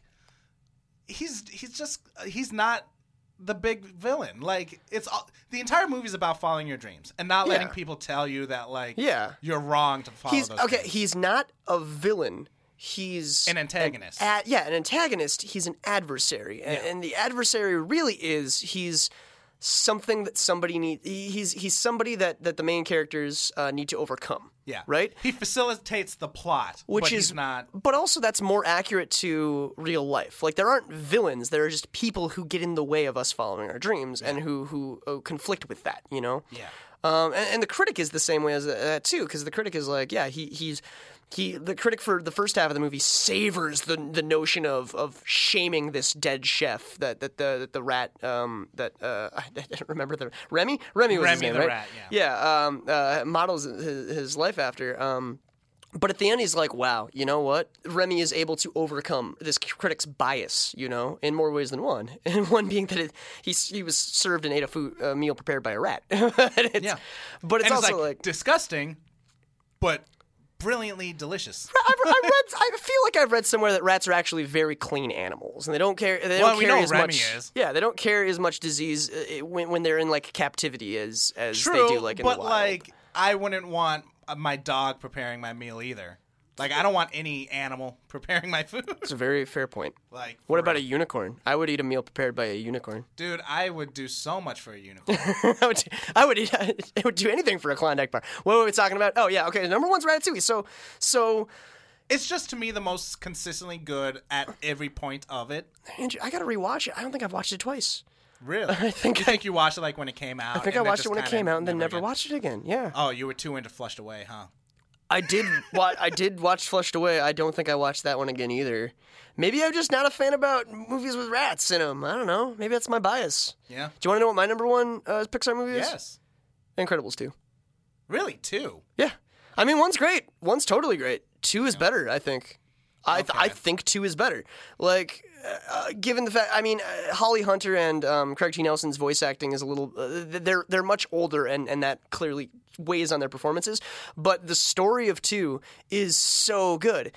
[SPEAKER 3] he's he's just he's not the big villain. Like it's all, the entire movie's about following your dreams and not letting
[SPEAKER 2] Yeah.
[SPEAKER 3] people tell you that like
[SPEAKER 2] Yeah.
[SPEAKER 3] you're wrong to follow
[SPEAKER 2] He's
[SPEAKER 3] those.
[SPEAKER 2] okay.
[SPEAKER 3] dreams.
[SPEAKER 2] He's not a villain. He's
[SPEAKER 3] An antagonist.
[SPEAKER 2] An, ad, yeah, an antagonist. He's an adversary, and,
[SPEAKER 3] Yeah.
[SPEAKER 2] and the adversary really is he's something that somebody need. He's he's somebody that that the main characters uh, need to overcome.
[SPEAKER 3] Yeah.
[SPEAKER 2] Right.
[SPEAKER 3] He facilitates the plot,
[SPEAKER 2] Which
[SPEAKER 3] but
[SPEAKER 2] is
[SPEAKER 3] he's not.
[SPEAKER 2] But also, that's more accurate to real life. Like there aren't villains; there are just people who get in the way of us following our dreams and who who uh, conflict with that. You know.
[SPEAKER 3] Yeah.
[SPEAKER 2] Um, and, and the critic is the same way as that too, because the critic is like, yeah, he he's he the critic for the first half of the movie savors the the notion of of shaming this dead chef that that the that the rat um that uh I don't remember the Remy Remy was his
[SPEAKER 3] Remy
[SPEAKER 2] name,
[SPEAKER 3] the
[SPEAKER 2] right?
[SPEAKER 3] rat,
[SPEAKER 2] yeah um uh, models his, his life after um. But at the end, he's like, wow, you know what? Remy is able to overcome this critic's bias, you know, in more ways than one. And one being that it, he, he was served and ate a food a meal prepared by a rat. It's-
[SPEAKER 3] Yeah.
[SPEAKER 2] But it's
[SPEAKER 3] and
[SPEAKER 2] also
[SPEAKER 3] it's like,
[SPEAKER 2] like
[SPEAKER 3] disgusting, but brilliantly delicious.
[SPEAKER 2] I've, I read. I feel like I've read somewhere that rats are actually very clean animals, and they don't care. They don't
[SPEAKER 3] Well, we
[SPEAKER 2] carry
[SPEAKER 3] know
[SPEAKER 2] as
[SPEAKER 3] Remy
[SPEAKER 2] much.
[SPEAKER 3] is.
[SPEAKER 2] Yeah, they don't carry as much disease uh, when when they're in like captivity as as
[SPEAKER 3] True,
[SPEAKER 2] they do like in
[SPEAKER 3] but
[SPEAKER 2] the wild.
[SPEAKER 3] like I wouldn't want uh, my dog preparing my meal either. Like I don't want any animal preparing my food.
[SPEAKER 2] It's a very fair point.
[SPEAKER 3] Like
[SPEAKER 2] What
[SPEAKER 3] for
[SPEAKER 2] about a
[SPEAKER 3] real.
[SPEAKER 2] unicorn? I would eat a meal prepared by a unicorn.
[SPEAKER 3] dude? I would do so much for a unicorn.
[SPEAKER 2] I would, I would, eat, I would do anything for a Klondike bar. What were we talking about? Oh yeah, okay. Number one's Ratatouille. So, so
[SPEAKER 3] It's just to me the most consistently good at every point of it.
[SPEAKER 2] Andrew, I gotta rewatch it. I don't think I've watched it twice.
[SPEAKER 3] Really?
[SPEAKER 2] I think
[SPEAKER 3] you
[SPEAKER 2] I,
[SPEAKER 3] think you watched it like when it came out?
[SPEAKER 2] I think I
[SPEAKER 3] and then
[SPEAKER 2] watched it
[SPEAKER 3] just
[SPEAKER 2] when it
[SPEAKER 3] kinda
[SPEAKER 2] came out and then never
[SPEAKER 3] again?
[SPEAKER 2] watched it again. Yeah.
[SPEAKER 3] Oh, you were too into Flushed Away, huh?
[SPEAKER 2] I did. Wa- I did watch Flushed Away. I don't think I watched that one again either. Maybe I'm just not a fan about movies with rats in them. I don't know. Maybe that's my bias.
[SPEAKER 3] Yeah.
[SPEAKER 2] Do you want to know what my number one uh, Pixar movie is?
[SPEAKER 3] Yes.
[SPEAKER 2] Incredibles two.
[SPEAKER 3] Really, two.
[SPEAKER 2] Yeah. I mean, one's great. One's totally great. Two is better, I think. I th-
[SPEAKER 3] Okay.
[SPEAKER 2] I think two is better. Like, uh, given the fact, I mean, uh, Holly Hunter and um, Craig T. Nelson's voice acting is a little. Uh, they're they're much older, and, and that clearly weighs on their performances. But the story of two is so good.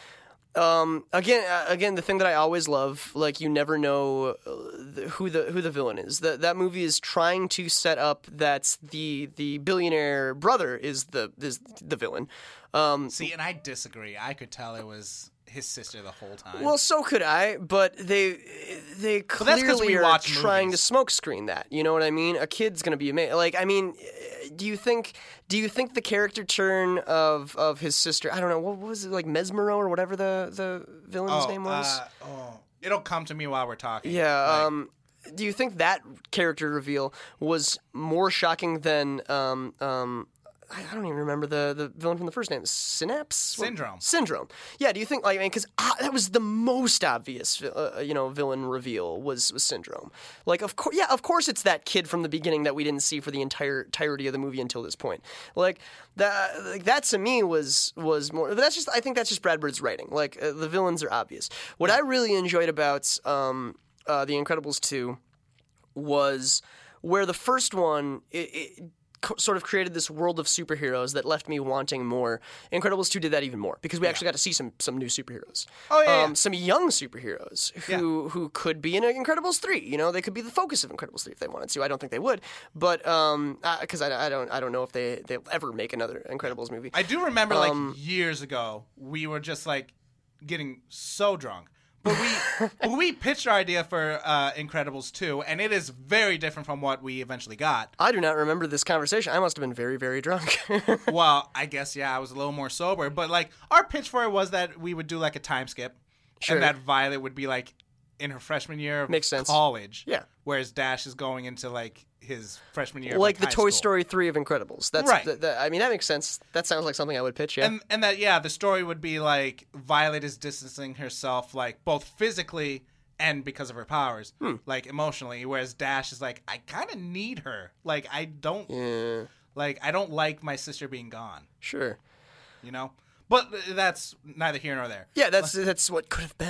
[SPEAKER 2] Um, again, uh, again, the thing that I always love, like you never know uh, the, who the who the villain is. That that movie is trying to set up that the the billionaire brother is the is the villain. Um,
[SPEAKER 3] See, and I disagree. I could tell it was his sister the whole time.
[SPEAKER 2] well, so could I, but they they
[SPEAKER 3] that's 'cause
[SPEAKER 2] clearly
[SPEAKER 3] we
[SPEAKER 2] are
[SPEAKER 3] watch
[SPEAKER 2] trying
[SPEAKER 3] movies.
[SPEAKER 2] to smokescreen that. You know what I mean? A kid's gonna be amazing. Like, I mean, uh, do you think do you think the character turn of of his sister? I don't know. What, what was it like, Mesmero or whatever the the villain's
[SPEAKER 3] oh,
[SPEAKER 2] name was?
[SPEAKER 3] Uh, oh, it'll come to me while we're talking.
[SPEAKER 2] Yeah.
[SPEAKER 3] Like,
[SPEAKER 2] Um, do you think that character reveal was more shocking than um, um, I I don't even remember the, the villain from the first name. Synapse? What-
[SPEAKER 3] Syndrome.
[SPEAKER 2] Syndrome. Yeah. Do you think like I mean because uh, that was the most obvious uh, you know villain reveal was was Syndrome. Like of course yeah of course it's that kid from the beginning that we didn't see for the entire entirety of the movie until this point. Like that like that to me was was more. But that's just I think that's just Brad Bird's writing. Like uh, the villains are obvious. What I really enjoyed about um, uh, The Incredibles two was where the first one it, it co- sort of created this world of superheroes that left me wanting more. Incredibles two did that even more because we actually got to see some some new superheroes.
[SPEAKER 3] Oh, yeah,
[SPEAKER 2] um,
[SPEAKER 3] yeah.
[SPEAKER 2] some young superheroes who who could be in Incredibles three. You know, they could be the focus of Incredibles three if they wanted to. I don't think they would, but um, because I, I don't I don't know if they they'll ever make another Incredibles movie.
[SPEAKER 3] I do remember, like
[SPEAKER 2] Um,
[SPEAKER 3] years ago, we were just like getting so drunk. But we but we pitched our idea for uh, Incredibles two, and it is very different from what we eventually got.
[SPEAKER 2] I do not remember this conversation. I must have been very very drunk.
[SPEAKER 3] Well, I guess yeah, I was a little more sober, but like our pitch for it was that we would do like a time skip,
[SPEAKER 2] Sure.
[SPEAKER 3] and that Violet would be like in her freshman year of
[SPEAKER 2] Makes sense.
[SPEAKER 3] college,
[SPEAKER 2] Yeah.
[SPEAKER 3] whereas Dash is going into like his freshman year,
[SPEAKER 2] like
[SPEAKER 3] of,
[SPEAKER 2] the
[SPEAKER 3] high
[SPEAKER 2] Toy
[SPEAKER 3] school.
[SPEAKER 2] Story three of Incredibles. That's
[SPEAKER 3] Right.
[SPEAKER 2] the, the, I mean, that makes sense. That sounds like something I would pitch. Yeah.
[SPEAKER 3] And and that yeah, the story would be like Violet is distancing herself like both physically and because of her powers,
[SPEAKER 2] Hmm.
[SPEAKER 3] like emotionally, whereas Dash is like I kind of need her. Like I don't
[SPEAKER 2] yeah.
[SPEAKER 3] like I don't like my sister being gone,
[SPEAKER 2] Sure.
[SPEAKER 3] you know? But that's neither here nor there.
[SPEAKER 2] Yeah, that's that's what could have been.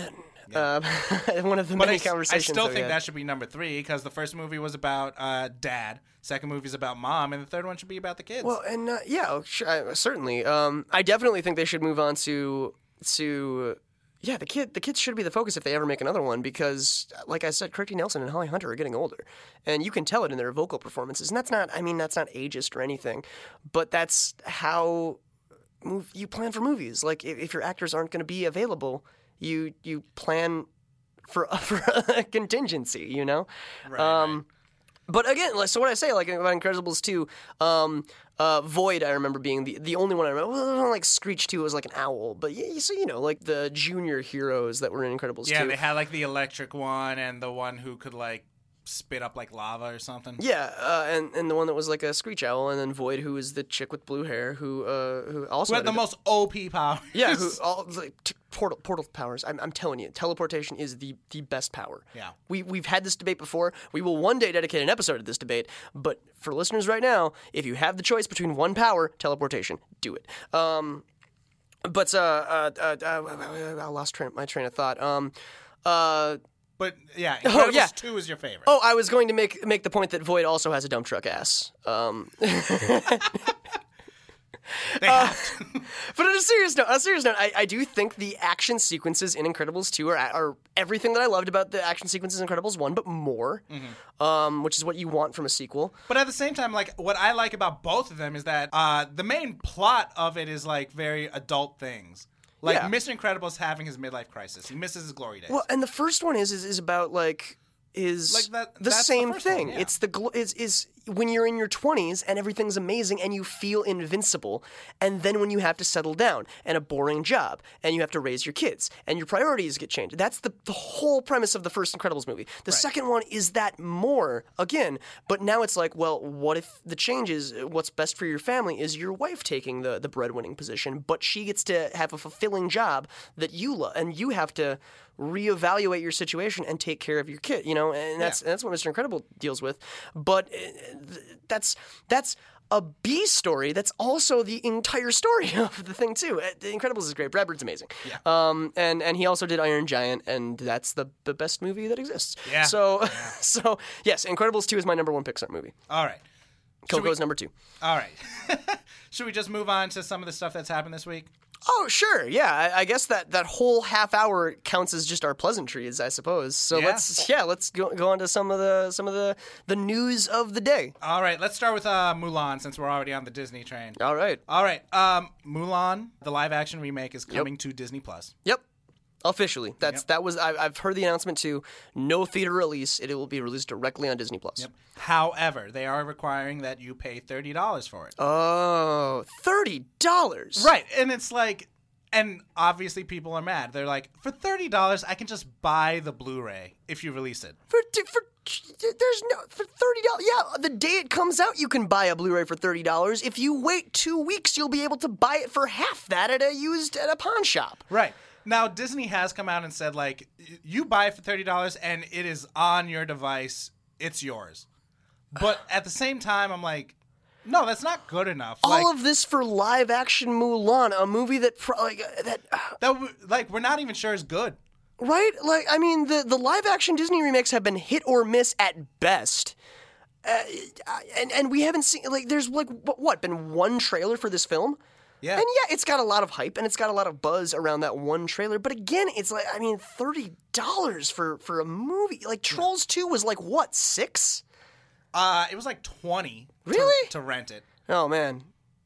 [SPEAKER 2] Uh, one of the
[SPEAKER 3] But
[SPEAKER 2] many
[SPEAKER 3] I,
[SPEAKER 2] conversations.
[SPEAKER 3] I still
[SPEAKER 2] that we
[SPEAKER 3] think
[SPEAKER 2] had.
[SPEAKER 3] that should be number three because the first movie was about uh, dad, second movie is about mom, and the third one should be about the kids.
[SPEAKER 2] Well, and uh, yeah, oh, sure, I, certainly. Um, I definitely think they should move on to to. Yeah, the kid, the kids should be the focus if they ever make another one because, like I said, Kirk Nelson and Holly Hunter are getting older, and you can tell it in their vocal performances. And that's not, I mean, that's not ageist or anything, but that's how move, you plan for movies. Like if, if your actors aren't going to be available, you you plan for for a contingency, you know.
[SPEAKER 3] right,
[SPEAKER 2] Um,
[SPEAKER 3] right.
[SPEAKER 2] But again, like, so what I say, like about Incredibles two, um, uh, Void, I remember being the the only one I remember. Well, like Screech two was like an owl, but yeah, so you know, like the junior heroes that were in Incredibles
[SPEAKER 3] Yeah,
[SPEAKER 2] two.
[SPEAKER 3] they had like the electric one and the one who could like spit up like lava or something.
[SPEAKER 2] Yeah, uh, and and the one that was like a Screech owl, and then Void, who was the chick with blue hair, who uh, who also
[SPEAKER 3] Who had the
[SPEAKER 2] a-
[SPEAKER 3] most O P powers.
[SPEAKER 2] yeah, who all like t- portal portal powers. I'm I'm telling you, teleportation is the the best power.
[SPEAKER 3] Yeah.
[SPEAKER 2] we we've had this debate before. We will one day dedicate an episode to this debate. But for listeners right now, if you have the choice between one power, teleportation, do it. Um, but uh, uh, uh, uh I lost train, my train of thought. Um, uh.
[SPEAKER 3] But yeah,
[SPEAKER 2] Oh,
[SPEAKER 3] Incredibles
[SPEAKER 2] yeah.
[SPEAKER 3] two is your favorite.
[SPEAKER 2] Oh, I was going to make make the point that Void also has a dump truck ass. Um,
[SPEAKER 3] They have to.
[SPEAKER 2] but on a serious note, on a serious note, I, I do think the action sequences in Incredibles two are, are everything that I loved about the action sequences in Incredibles one, but more,
[SPEAKER 3] Mm-hmm.
[SPEAKER 2] um, which is what you want from a sequel.
[SPEAKER 3] But at the same time, like what I like about both of them is that uh, the main plot of it is like very adult things. Like
[SPEAKER 2] Yeah.
[SPEAKER 3] Mister Incredible's having his midlife crisis. He misses his glory days.
[SPEAKER 2] Well, and the first one is is, is about like is
[SPEAKER 3] Like that-
[SPEAKER 2] the
[SPEAKER 3] that's the
[SPEAKER 2] same
[SPEAKER 3] first one,
[SPEAKER 2] thing.
[SPEAKER 3] yeah.
[SPEAKER 2] It's the gl- is is when you're in your twenties and everything's amazing and you feel invincible, and then when you have to settle down and a boring job and you have to raise your kids and your priorities get changed. That's the the whole premise of the first Incredibles movie. The second one is that more again, but now it's like, well, what if the change is what's best for your family is your wife taking the the breadwinning position, but she gets to have a fulfilling job that you love, and you have to reevaluate your situation and take care of your kid, you know, and that's
[SPEAKER 3] Yeah.
[SPEAKER 2] that's what Mister Incredible deals with. But uh, th- that's that's a B story. That's also the entire story of the thing too. Uh, The Incredibles is great. Brad Bird's amazing.
[SPEAKER 3] Yeah.
[SPEAKER 2] Um, and and he also did Iron Giant, and that's the the best movie that exists.
[SPEAKER 3] Yeah.
[SPEAKER 2] So so yes, Incredibles two is my number one Pixar movie.
[SPEAKER 3] All right. Should we-
[SPEAKER 2] Coco's number two.
[SPEAKER 3] All right. Should we just move on to some of the stuff that's happened this week?
[SPEAKER 2] Oh, sure. Yeah, I, I guess that, that whole half hour counts as just our pleasantries, I suppose. So
[SPEAKER 3] Yeah.
[SPEAKER 2] let's yeah, let's go, go on to some of the some of the, the news of the day.
[SPEAKER 3] All right. Let's start with uh, Mulan since we're already on the Disney train.
[SPEAKER 2] All right.
[SPEAKER 3] All right. Um, Mulan, the live action remake, is coming to Disney Plus.
[SPEAKER 2] Yep. Officially, that's
[SPEAKER 3] Yep.
[SPEAKER 2] that was I, I've heard the announcement too. No theater release. It will be released directly on Disney Plus.
[SPEAKER 3] Yep. However, they are requiring that you pay thirty dollars for it.
[SPEAKER 2] Oh, thirty dollars.
[SPEAKER 3] Right. And it's like, and obviously people are mad. They're like, for thirty dollars, I can just buy the Blu-ray if you release it.
[SPEAKER 2] For for there's no for thirty dollars. Yeah, the day it comes out, you can buy a Blu-ray for thirty dollars. If you wait two weeks, you'll be able to buy it for half that at a used at a pawn shop.
[SPEAKER 3] Right. Now, Disney has come out and said, like, y- you buy it for thirty dollars and it is on your device. It's yours. But at the same time, I'm like, no, that's not good enough.
[SPEAKER 2] All
[SPEAKER 3] like,
[SPEAKER 2] of this for live action Mulan, a movie that pro- like uh, that uh,
[SPEAKER 3] that w- like, we're not even sure is good.
[SPEAKER 2] right? Like I mean, the the live action Disney remakes have been hit or miss at best. Uh, and and we haven't seen like there's like what, what been one trailer for this film.
[SPEAKER 3] Yeah.
[SPEAKER 2] And yeah, it's got a lot of hype and it's got a lot of buzz around that one trailer. But again, it's like I mean, thirty dollars for for a movie like Trolls Two was like what six?
[SPEAKER 3] Uh, it was like twenty to-
[SPEAKER 2] Really?
[SPEAKER 3] to, rent it.
[SPEAKER 2] Oh man,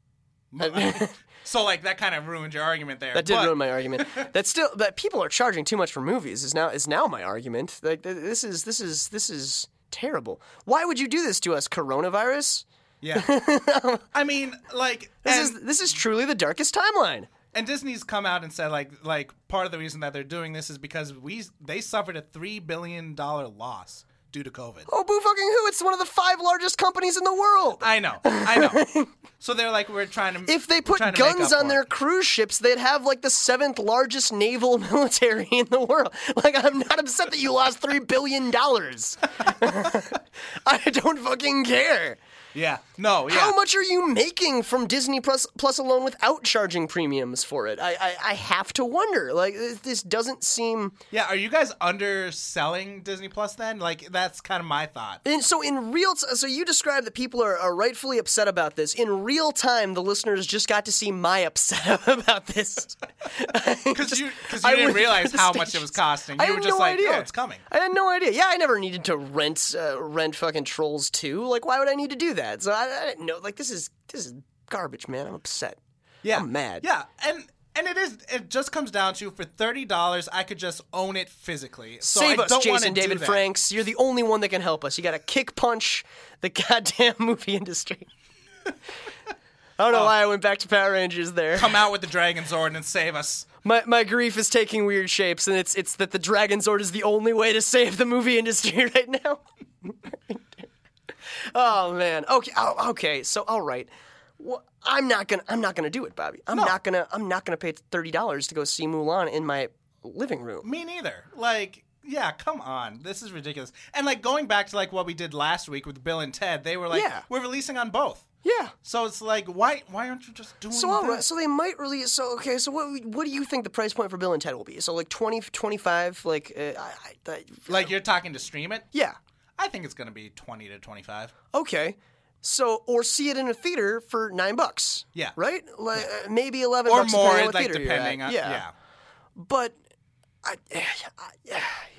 [SPEAKER 3] So, like, that kind of ruined your argument there.
[SPEAKER 2] that did
[SPEAKER 3] but,
[SPEAKER 2] ruin my argument. That's still that people are charging too much for movies is now is now my argument. Like th- this is this is this is terrible. Why would you do this to us, coronavirus?
[SPEAKER 3] Yeah. I mean, like,
[SPEAKER 2] This
[SPEAKER 3] and,
[SPEAKER 2] is this is truly the darkest timeline.
[SPEAKER 3] and Disney's come out and said, like, like part of the reason that they're doing this is because we they suffered a three billion dollar loss due to COVID.
[SPEAKER 2] Oh, boo fucking who! It's one of the five largest companies in the world.
[SPEAKER 3] I know, I know. So they're like, we're trying to.
[SPEAKER 2] If they
[SPEAKER 3] we're
[SPEAKER 2] put
[SPEAKER 3] trying to make
[SPEAKER 2] guns
[SPEAKER 3] up
[SPEAKER 2] on
[SPEAKER 3] for
[SPEAKER 2] their
[SPEAKER 3] it.
[SPEAKER 2] cruise ships, they'd have like the seventh largest naval military in the world. Like, I'm not upset that you lost three billion dollars. I don't fucking care.
[SPEAKER 3] Yeah. No, yeah.
[SPEAKER 2] How much are you making from Disney Plus, Plus alone without charging premiums for it? I, I, I have to wonder. Like, this doesn't seem...
[SPEAKER 3] Yeah, are you guys underselling Disney Plus then? Like, that's kind of my thought.
[SPEAKER 2] And so in real... T- so you described that people are, are rightfully upset about this. In real time, the listeners just got to see my upset about this.
[SPEAKER 3] Because you, cause you didn't realize how much it was costing. You
[SPEAKER 2] I
[SPEAKER 3] were
[SPEAKER 2] had
[SPEAKER 3] just
[SPEAKER 2] no
[SPEAKER 3] like,
[SPEAKER 2] idea.
[SPEAKER 3] oh, it's coming.
[SPEAKER 2] I had no idea. Yeah, I never needed to rent uh, rent fucking Trolls two. Like, why would I need to do that? So I, I didn't know. Like, this is this is garbage, man. I'm upset.
[SPEAKER 3] Yeah.
[SPEAKER 2] I'm mad.
[SPEAKER 3] Yeah, and and it is. It just comes down to for thirty dollars, I could just own it physically. So
[SPEAKER 2] Save
[SPEAKER 3] I
[SPEAKER 2] us,
[SPEAKER 3] don't wanna
[SPEAKER 2] Jason
[SPEAKER 3] do
[SPEAKER 2] David
[SPEAKER 3] that.
[SPEAKER 2] Franks. You're the only one that can help us. You got to kick punch the goddamn movie industry. I don't know
[SPEAKER 3] Oh.
[SPEAKER 2] why I went back to Power Rangers there.
[SPEAKER 3] Come out with the Dragon Zord and save us.
[SPEAKER 2] My my grief is taking weird shapes, and it's it's that the Dragon Zord is the only way to save the movie industry right now. Oh man. Okay. Oh, okay. So all right. Well, I'm not gonna I'm not gonna do it, Bobby. I'm
[SPEAKER 3] No.
[SPEAKER 2] not gonna I'm not gonna pay thirty dollars to go see Mulan in my living room.
[SPEAKER 3] Me neither. Like, yeah, come on. This is ridiculous. And like going back to like what we did last week with Bill and Ted, they were like,
[SPEAKER 2] Yeah.
[SPEAKER 3] we're releasing on both.
[SPEAKER 2] Yeah.
[SPEAKER 3] So it's like, why why aren't you just doing
[SPEAKER 2] So
[SPEAKER 3] that?
[SPEAKER 2] all right. So they might release. So okay. So what what do you think the price point for Bill and Ted will be? So like twenty, twenty-five. Like uh, I, I, that,
[SPEAKER 3] Like you're talking to stream it?
[SPEAKER 2] yeah.
[SPEAKER 3] I think it's going to be twenty to twenty-five.
[SPEAKER 2] Okay. So, or see it in a theater for nine bucks.
[SPEAKER 3] Yeah.
[SPEAKER 2] Right? Like, uh, maybe eleven
[SPEAKER 3] Or
[SPEAKER 2] bucks
[SPEAKER 3] more,
[SPEAKER 2] depending on what
[SPEAKER 3] like
[SPEAKER 2] theater you're
[SPEAKER 3] depending
[SPEAKER 2] at.
[SPEAKER 3] on
[SPEAKER 2] yeah.
[SPEAKER 3] yeah.
[SPEAKER 2] But, I, I, yeah,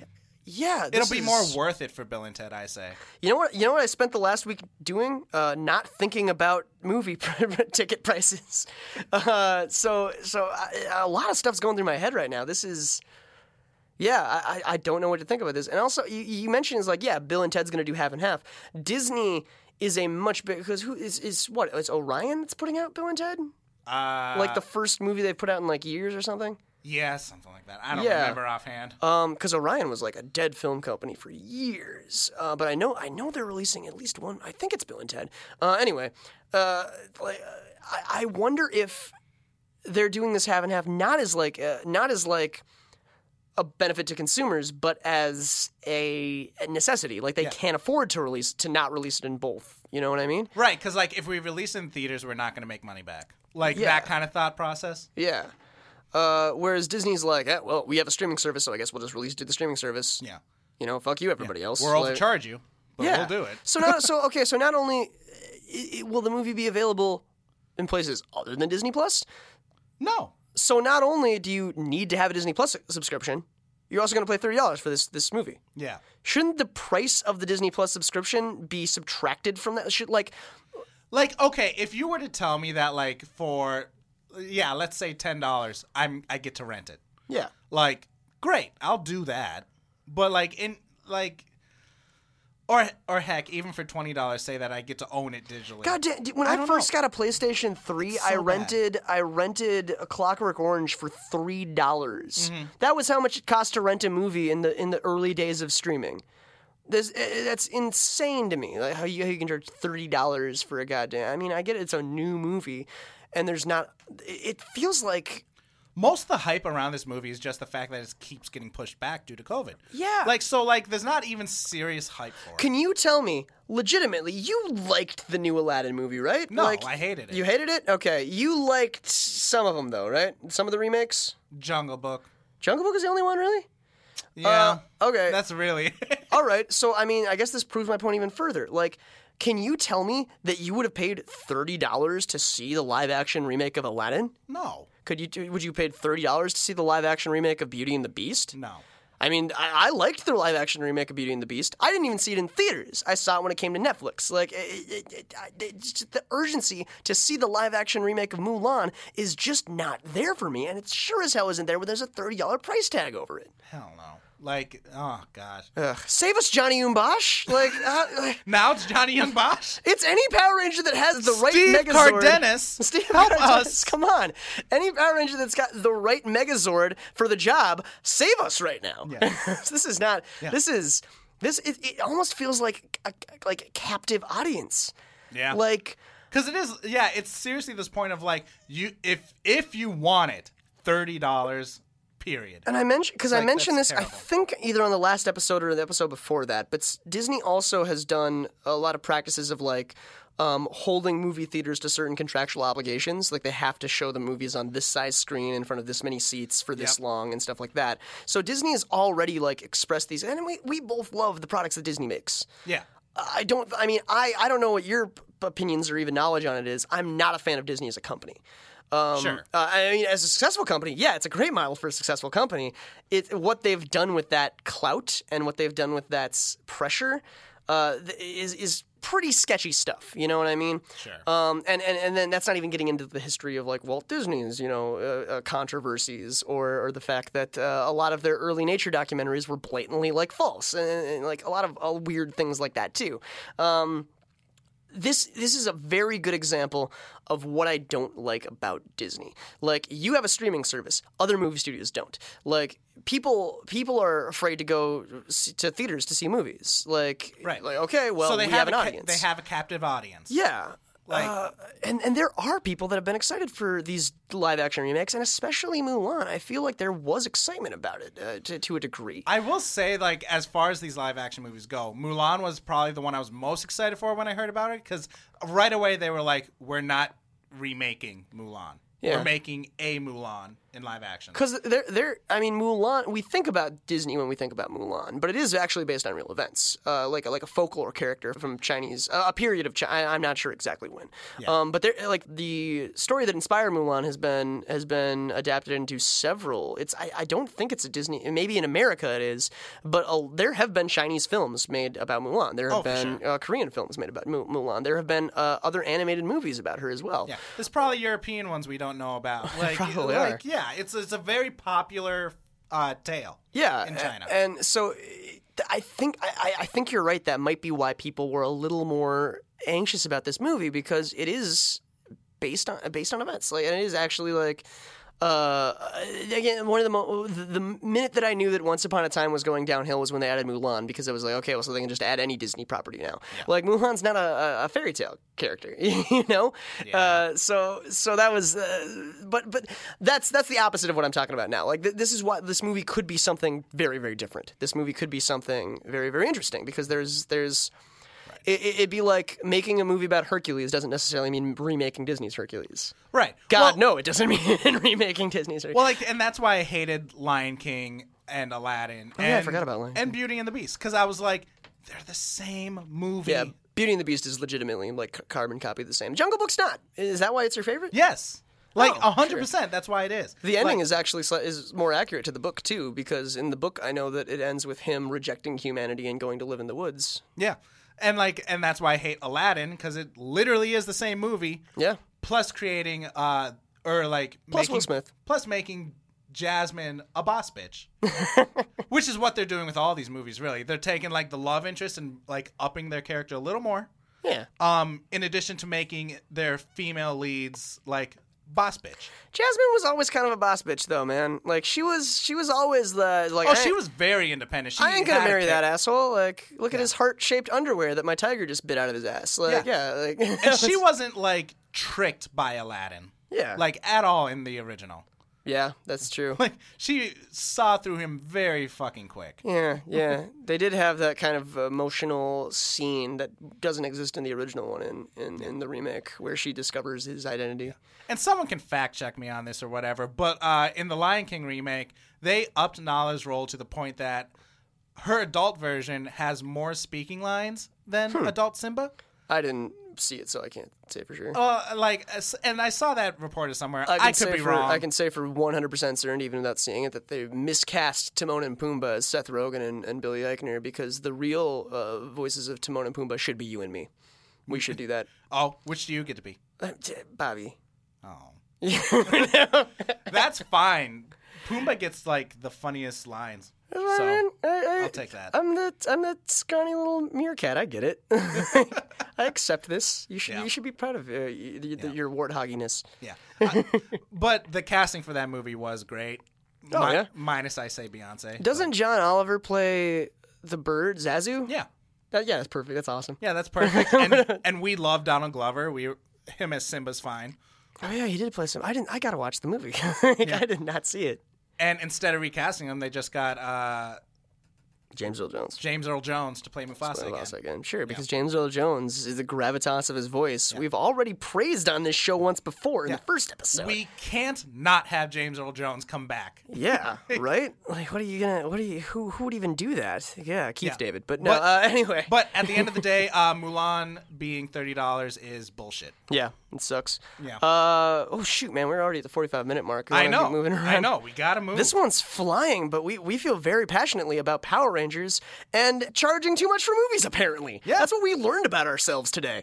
[SPEAKER 2] yeah.
[SPEAKER 3] It'll
[SPEAKER 2] this
[SPEAKER 3] be
[SPEAKER 2] is-
[SPEAKER 3] more worth it for Bill and Ted, I say.
[SPEAKER 2] You know what? You know what I spent the last week doing? Uh, not thinking about movie ticket prices. Uh, so, so I, a lot of stuff's going through my head right now. This is. Yeah, I, I don't know what to think about this. And also, you, you mentioned is like, yeah, Bill and Ted's going to do half and half. Disney is a much bigger because who is is what? It's Orion that's putting out Bill and Ted,
[SPEAKER 3] Uh,
[SPEAKER 2] like the first movie they've put out in like years or something.
[SPEAKER 3] yeah, something like that. I don't
[SPEAKER 2] Yeah.
[SPEAKER 3] remember offhand.
[SPEAKER 2] Um, because Orion was like a dead film company for years. Uh, but I know I know they're releasing at least one. I think it's Bill and Ted. Uh, anyway, uh, like uh, I, I wonder if they're doing this half and half, not as like uh, not as like. a benefit to consumers, but as a necessity. Like they
[SPEAKER 3] Yeah.
[SPEAKER 2] can't afford to release to not release it in both. You know what I mean?
[SPEAKER 3] Right, because like if we release in theaters, we're not going to make money back. Like
[SPEAKER 2] Yeah.
[SPEAKER 3] that kind of thought process.
[SPEAKER 2] Yeah. Uh, whereas Disney's like, eh, well, we have a streaming service, so I guess we'll just release it to the streaming service.
[SPEAKER 3] Yeah,
[SPEAKER 2] You know, fuck you, everybody else.
[SPEAKER 3] we'll
[SPEAKER 2] Like-
[SPEAKER 3] overcharge you, but
[SPEAKER 2] yeah.
[SPEAKER 3] we'll do it.
[SPEAKER 2] so not so okay. So not only i- i- will the movie be available in places other than Disney Plus,
[SPEAKER 3] No,
[SPEAKER 2] so not only do you need to have a Disney Plus subscription, you're also going to pay thirty dollars for this this movie.
[SPEAKER 3] yeah.
[SPEAKER 2] Shouldn't the price of the Disney Plus subscription be subtracted from that? Should like,
[SPEAKER 3] Like, okay, if you were to tell me that, like, for, yeah, let's say ten dollars, I'm I get to rent it.
[SPEAKER 2] yeah,
[SPEAKER 3] Like, great, I'll do that. But like in like, or or heck, even for twenty dollars, say that I get to own it digitally.
[SPEAKER 2] God damn! When
[SPEAKER 3] I
[SPEAKER 2] I,
[SPEAKER 3] don't
[SPEAKER 2] first
[SPEAKER 3] know.
[SPEAKER 2] got a PlayStation three,
[SPEAKER 3] It's
[SPEAKER 2] I
[SPEAKER 3] so bad.
[SPEAKER 2] rented I rented a Clockwork Orange for three dollars.
[SPEAKER 3] Mm-hmm.
[SPEAKER 2] That was how much it cost to rent a movie in the in the early days of streaming. This, eh, that's insane to me. Like how you, how you can charge thirty dollars for a goddamn. I mean, I get it, it's a new movie, and there's not. It feels like.
[SPEAKER 3] Most of the hype around this movie is just the fact that it keeps getting pushed back due to COVID.
[SPEAKER 2] Yeah.
[SPEAKER 3] Like, so, like, there's not even serious hype for it.
[SPEAKER 2] Can you tell me, legitimately, you liked the new Aladdin movie, right?
[SPEAKER 3] No,
[SPEAKER 2] like,
[SPEAKER 3] I hated it.
[SPEAKER 2] You hated it? Okay. You liked some of them, though, right? Some of the remakes?
[SPEAKER 3] Jungle Book.
[SPEAKER 2] Jungle Book is the only one, really?
[SPEAKER 3] Yeah.
[SPEAKER 2] Uh, okay.
[SPEAKER 3] That's really
[SPEAKER 2] All right. So, I mean, I guess this proves my point even further. Like, can you tell me that you would have paid thirty dollars to see the live-action remake of Aladdin?
[SPEAKER 3] No.
[SPEAKER 2] Could you? Would you have paid thirty dollars to see the live-action remake of Beauty and the Beast?
[SPEAKER 3] No.
[SPEAKER 2] I mean, I, I liked the live-action remake of Beauty and the Beast. I didn't even see it in theaters. I saw it when it came to Netflix. Like, it, it, it, it, just the urgency to see the live-action remake of Mulan is just not there for me, and it sure as hell isn't there when there's a thirty dollars price tag over it.
[SPEAKER 3] Hell no. Like, oh, gosh.
[SPEAKER 2] Ugh. Save us, Johnny Umbosh! Like, uh,
[SPEAKER 3] Now it's Johnny Young Bosch?
[SPEAKER 2] it's any Power Ranger that has the right
[SPEAKER 3] Steve
[SPEAKER 2] Megazord.
[SPEAKER 3] Cardenas,
[SPEAKER 2] Steve
[SPEAKER 3] help
[SPEAKER 2] Cardenas,
[SPEAKER 3] us.
[SPEAKER 2] come on. Any Power Ranger that's got the right Megazord for the job, save us right now.
[SPEAKER 3] Yeah.
[SPEAKER 2] This is not.
[SPEAKER 3] Yeah.
[SPEAKER 2] This is. This. It, it almost feels like a, like a captive audience.
[SPEAKER 3] Yeah.
[SPEAKER 2] Like.
[SPEAKER 3] Because it is, yeah, it's seriously this point of, like, you if if you want it, thirty dollars, period.
[SPEAKER 2] And I mentioned because I
[SPEAKER 3] Like,
[SPEAKER 2] mentioned
[SPEAKER 3] that's
[SPEAKER 2] this, I
[SPEAKER 3] terrible.
[SPEAKER 2] think either on the last episode or the episode before that. But s- Disney also has done a lot of practices of like um, holding movie theaters to certain contractual obligations. Like they have to show the movies on this size screen in front of this many seats for this
[SPEAKER 3] Yep.
[SPEAKER 2] long and stuff like that. So Disney has already like expressed these, and we we both love the products that Disney makes.
[SPEAKER 3] Yeah.
[SPEAKER 2] I don't. I mean, I I don't know what your p- opinions or even knowledge on it is. I'm not a fan of Disney as a company. Um,
[SPEAKER 3] Sure.
[SPEAKER 2] Uh, I mean, as a successful company, yeah, it's a great model for a successful company. It what they've done with that clout and what they've done with that s- pressure uh, th- is is pretty sketchy stuff. You know what I mean?
[SPEAKER 3] Sure.
[SPEAKER 2] Um, and, and and then that's not even getting into the history of like Walt Disney's, you know, uh, uh, controversies or or the fact that uh, a lot of their early nature documentaries were blatantly like false and, and like a lot of uh, weird things like that too. Um, This this is a very good example of what I don't like about Disney. Like you have a streaming service, other movie studios don't. Like people people are afraid to go s- to theaters to see movies. Like
[SPEAKER 3] Right.
[SPEAKER 2] like okay, well
[SPEAKER 3] so they
[SPEAKER 2] we
[SPEAKER 3] have,
[SPEAKER 2] have an
[SPEAKER 3] a ca-
[SPEAKER 2] audience.
[SPEAKER 3] they have a captive audience.
[SPEAKER 2] Yeah.
[SPEAKER 3] Like-
[SPEAKER 2] uh, and, and there are people that have been excited for these live action remakes, and especially Mulan. I feel like there was excitement about it uh, to, to a degree.
[SPEAKER 3] I will say, like, as far as these live action movies go, Mulan was probably the one I was most excited for when I heard about it, because right away they were like, we're not remaking Mulan.
[SPEAKER 2] Yeah.
[SPEAKER 3] We're making a Mulan in live action.
[SPEAKER 2] Because they're, they're, I mean, Mulan, we think about Disney when we think about Mulan, but it is actually based on real events, uh, like, a, like a folklore character from Chinese, uh, a period of China. I'm not sure exactly when.
[SPEAKER 3] Yeah.
[SPEAKER 2] Um, but they're, like, the story that inspired Mulan has been has been adapted into several. It's I, I don't think it's a Disney, maybe in America it is, but uh, there have been Chinese films made about Mulan. There have
[SPEAKER 3] Oh, for
[SPEAKER 2] been uh, Korean films made about Mu- Mulan. There have been uh, other animated movies about her as well.
[SPEAKER 3] Yeah, there's probably European ones we don't know about. Like,
[SPEAKER 2] Probably
[SPEAKER 3] like
[SPEAKER 2] are.
[SPEAKER 3] yeah, it's it's a very popular uh, tale.
[SPEAKER 2] Yeah,
[SPEAKER 3] in China.
[SPEAKER 2] a- and so uh, I think I, I think you're right. That might be why people were a little more anxious about this movie because it is based on based on events. Like, and it is actually like. Uh, again, one of the mo- the the minute that I knew that Once Upon a Time was going downhill was when they added Mulan, because I was like, okay, well, so they can just add any Disney property now. Like Mulan's not a, a, a fairy tale character, you know.
[SPEAKER 3] Yeah.
[SPEAKER 2] Uh, so so that was, uh, but but that's that's the opposite of what I'm talking about now. Like th- this is what this movie could be something very very different. This movie could be something very very interesting because there's there's. It, it'd be like making a movie about Hercules doesn't necessarily mean remaking Disney's Hercules.
[SPEAKER 3] Right.
[SPEAKER 2] God,
[SPEAKER 3] well,
[SPEAKER 2] no, it doesn't mean remaking Disney's Hercules.
[SPEAKER 3] Well, like, and that's why I hated Lion King and Aladdin.
[SPEAKER 2] Oh,
[SPEAKER 3] and,
[SPEAKER 2] yeah, I forgot about Lion
[SPEAKER 3] And Beauty and the Beast, because I was like, they're the same movie.
[SPEAKER 2] yeah, Beauty and the Beast is legitimately like c- carbon copy of the same. Jungle Book's not. Is that why it's your favorite?
[SPEAKER 3] Yes. Like,
[SPEAKER 2] Oh,
[SPEAKER 3] a hundred percent. That's why it is.
[SPEAKER 2] The ending
[SPEAKER 3] Like,
[SPEAKER 2] is actually sli- is more accurate to the book too, because in the book I know that it ends with him rejecting humanity and going to live in the woods.
[SPEAKER 3] Yeah. And, like, and that's why I hate Aladdin, because it literally is the same movie.
[SPEAKER 2] Yeah.
[SPEAKER 3] Plus creating, uh, or like,
[SPEAKER 2] Plus
[SPEAKER 3] making,
[SPEAKER 2] Will Smith.
[SPEAKER 3] Plus making Jasmine a boss bitch. Which is what they're doing with all these movies, really. They're taking, like, the love interest and, like, upping their character a little more.
[SPEAKER 2] Yeah.
[SPEAKER 3] Um, in addition to making their female leads, like, boss bitch.
[SPEAKER 2] Jasmine was always kind of a boss bitch though, man. Like she was she was always the like
[SPEAKER 3] Oh,
[SPEAKER 2] I,
[SPEAKER 3] she was very independent. She
[SPEAKER 2] I ain't gonna
[SPEAKER 3] had a
[SPEAKER 2] marry
[SPEAKER 3] kid.
[SPEAKER 2] that asshole. Like, look at his heart-shaped underwear that my tiger just bit out of his ass. Like, yeah,
[SPEAKER 3] Yeah.
[SPEAKER 2] like,
[SPEAKER 3] And she wasn't, like, tricked by Aladdin.
[SPEAKER 2] Yeah.
[SPEAKER 3] Like, at all in the original.
[SPEAKER 2] yeah, that's true.
[SPEAKER 3] Like, she saw through him very fucking quick.
[SPEAKER 2] Yeah, yeah. They did have that kind of emotional scene that doesn't exist in the original one in, in, in the remake, where she discovers his identity.
[SPEAKER 3] And someone can fact check me on this or whatever, but uh, in the Lion King remake, they upped Nala's role to the point that her adult version has more speaking lines than
[SPEAKER 2] Hmm.
[SPEAKER 3] adult Simba.
[SPEAKER 2] I didn't see it, so I can't say for sure.
[SPEAKER 3] Uh, like, as- and I saw that reported somewhere.
[SPEAKER 2] I,
[SPEAKER 3] I,
[SPEAKER 2] can
[SPEAKER 3] could
[SPEAKER 2] say
[SPEAKER 3] be
[SPEAKER 2] for,
[SPEAKER 3] wrong.
[SPEAKER 2] I can say for one hundred percent certainty, even without seeing it, that they miscast Timon and Pumbaa as Seth Rogen and, and Billy Eichner, because the real uh, voices of Timon and Pumbaa should be you and me. We should do that.
[SPEAKER 3] Oh, which do you get to be?
[SPEAKER 2] Uh, t- Bobby.
[SPEAKER 3] Oh, that's fine. Pumbaa gets like the funniest lines, so
[SPEAKER 2] I, I,
[SPEAKER 3] I'll take that.
[SPEAKER 2] I'm the I'm the scrawny little meerkat. I get it. I accept this. You should
[SPEAKER 3] Yeah.
[SPEAKER 2] you should be proud of uh, y- y- y- your warthogginess.
[SPEAKER 3] Yeah, I- but the casting for that movie was great.
[SPEAKER 2] Oh,
[SPEAKER 3] Mi-
[SPEAKER 2] yeah?
[SPEAKER 3] minus I say Beyonce.
[SPEAKER 2] Doesn't John Oliver play the bird Zazu?
[SPEAKER 3] Yeah,
[SPEAKER 2] That, yeah, that's perfect. That's awesome.
[SPEAKER 3] yeah, that's perfect. And and we love Donald Glover. We him as Simba's fine.
[SPEAKER 2] Oh yeah, he did play some. I didn't. I gotta watch the movie. Like, I did not see it.
[SPEAKER 3] And instead of recasting him, they just got uh,
[SPEAKER 2] James Earl Jones.
[SPEAKER 3] James Earl Jones to play Mufasa again.
[SPEAKER 2] Mufasa again. Sure, because yeah. James Earl Jones is the gravitas of his voice. Yeah. We've already praised on this show once before in yeah. the first episode.
[SPEAKER 3] We can't not have James Earl Jones come back.
[SPEAKER 2] Yeah, right? Like, what are you gonna? What are you? Who? Who would even do that? Yeah, Keith yeah. David. But no. But, uh, anyway.
[SPEAKER 3] But at the end of the day, uh, Mulan being thirty dollars is bullshit.
[SPEAKER 2] Yeah, it sucks.
[SPEAKER 3] Yeah.
[SPEAKER 2] Uh, oh shoot, man, we're already at the forty-five minute mark.
[SPEAKER 3] I know.
[SPEAKER 2] Keep moving around.
[SPEAKER 3] I know. We gotta move.
[SPEAKER 2] This one's flying, but we we feel very passionately about Power Rangers and charging too much for movies, apparently.
[SPEAKER 3] Yeah.
[SPEAKER 2] That's what we learned about ourselves today.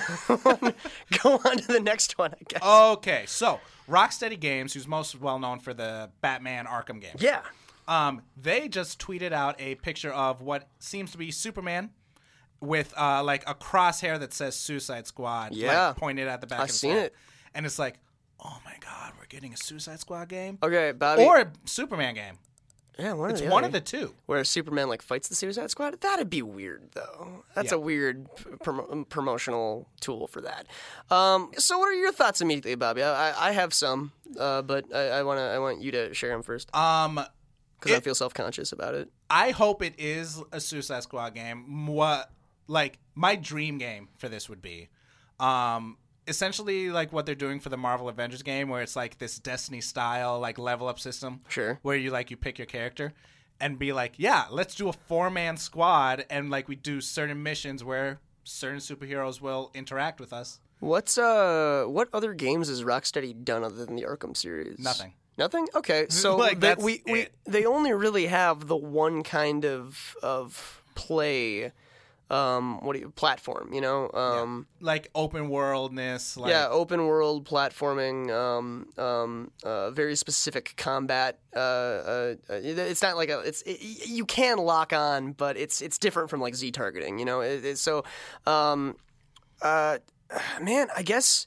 [SPEAKER 2] Go on to the next one, I guess.
[SPEAKER 3] Okay, so Rocksteady Games, who's most well known for the Batman Arkham game.
[SPEAKER 2] Yeah.
[SPEAKER 3] Um, they just tweeted out a picture of what seems to be Superman with uh, like a crosshair that says Suicide Squad,
[SPEAKER 2] yeah.
[SPEAKER 3] like, pointed at the back
[SPEAKER 2] I've
[SPEAKER 3] of his
[SPEAKER 2] seen
[SPEAKER 3] head.
[SPEAKER 2] it.
[SPEAKER 3] And it's like, oh my god, we're getting a Suicide Squad game?
[SPEAKER 2] Okay, Bobby.
[SPEAKER 3] Or a Superman game.
[SPEAKER 2] Yeah, one
[SPEAKER 3] it's
[SPEAKER 2] of the
[SPEAKER 3] one
[SPEAKER 2] other.
[SPEAKER 3] of the two.
[SPEAKER 2] Where Superman like fights the Suicide Squad. That'd be weird, though. That's
[SPEAKER 3] yeah.
[SPEAKER 2] a weird prom- promotional tool for that. Um, so, what are your thoughts immediately, Bobby? I, I have some, uh, but I, I want to. I want you to share them first.
[SPEAKER 3] Um,
[SPEAKER 2] because I feel self-conscious about it.
[SPEAKER 3] I hope it is a Suicide Squad game. What, like, my dream game for this would be, um. essentially like what they're doing for the Marvel Avengers game, where it's like this Destiny style like level up system.
[SPEAKER 2] Sure.
[SPEAKER 3] Where you like you pick your character and be like, yeah, let's do a four man squad, and like we do certain missions where certain superheroes will interact with us.
[SPEAKER 2] What's uh what other games has Rocksteady done other than the Arkham series?
[SPEAKER 3] Nothing.
[SPEAKER 2] Nothing? Okay. So
[SPEAKER 3] like,
[SPEAKER 2] they,
[SPEAKER 3] that's
[SPEAKER 2] we, we
[SPEAKER 3] it.
[SPEAKER 2] they only really have the one kind of of play Um, what do you platform? You know, um,
[SPEAKER 3] yeah. like open worldness. Like...
[SPEAKER 2] Yeah, open world platforming. Um, um, uh, very specific combat. Uh, uh, it's not like a. It's it, you can lock on, but it's it's different from like Z targeting. You know, it, it, so, um, uh, man, I guess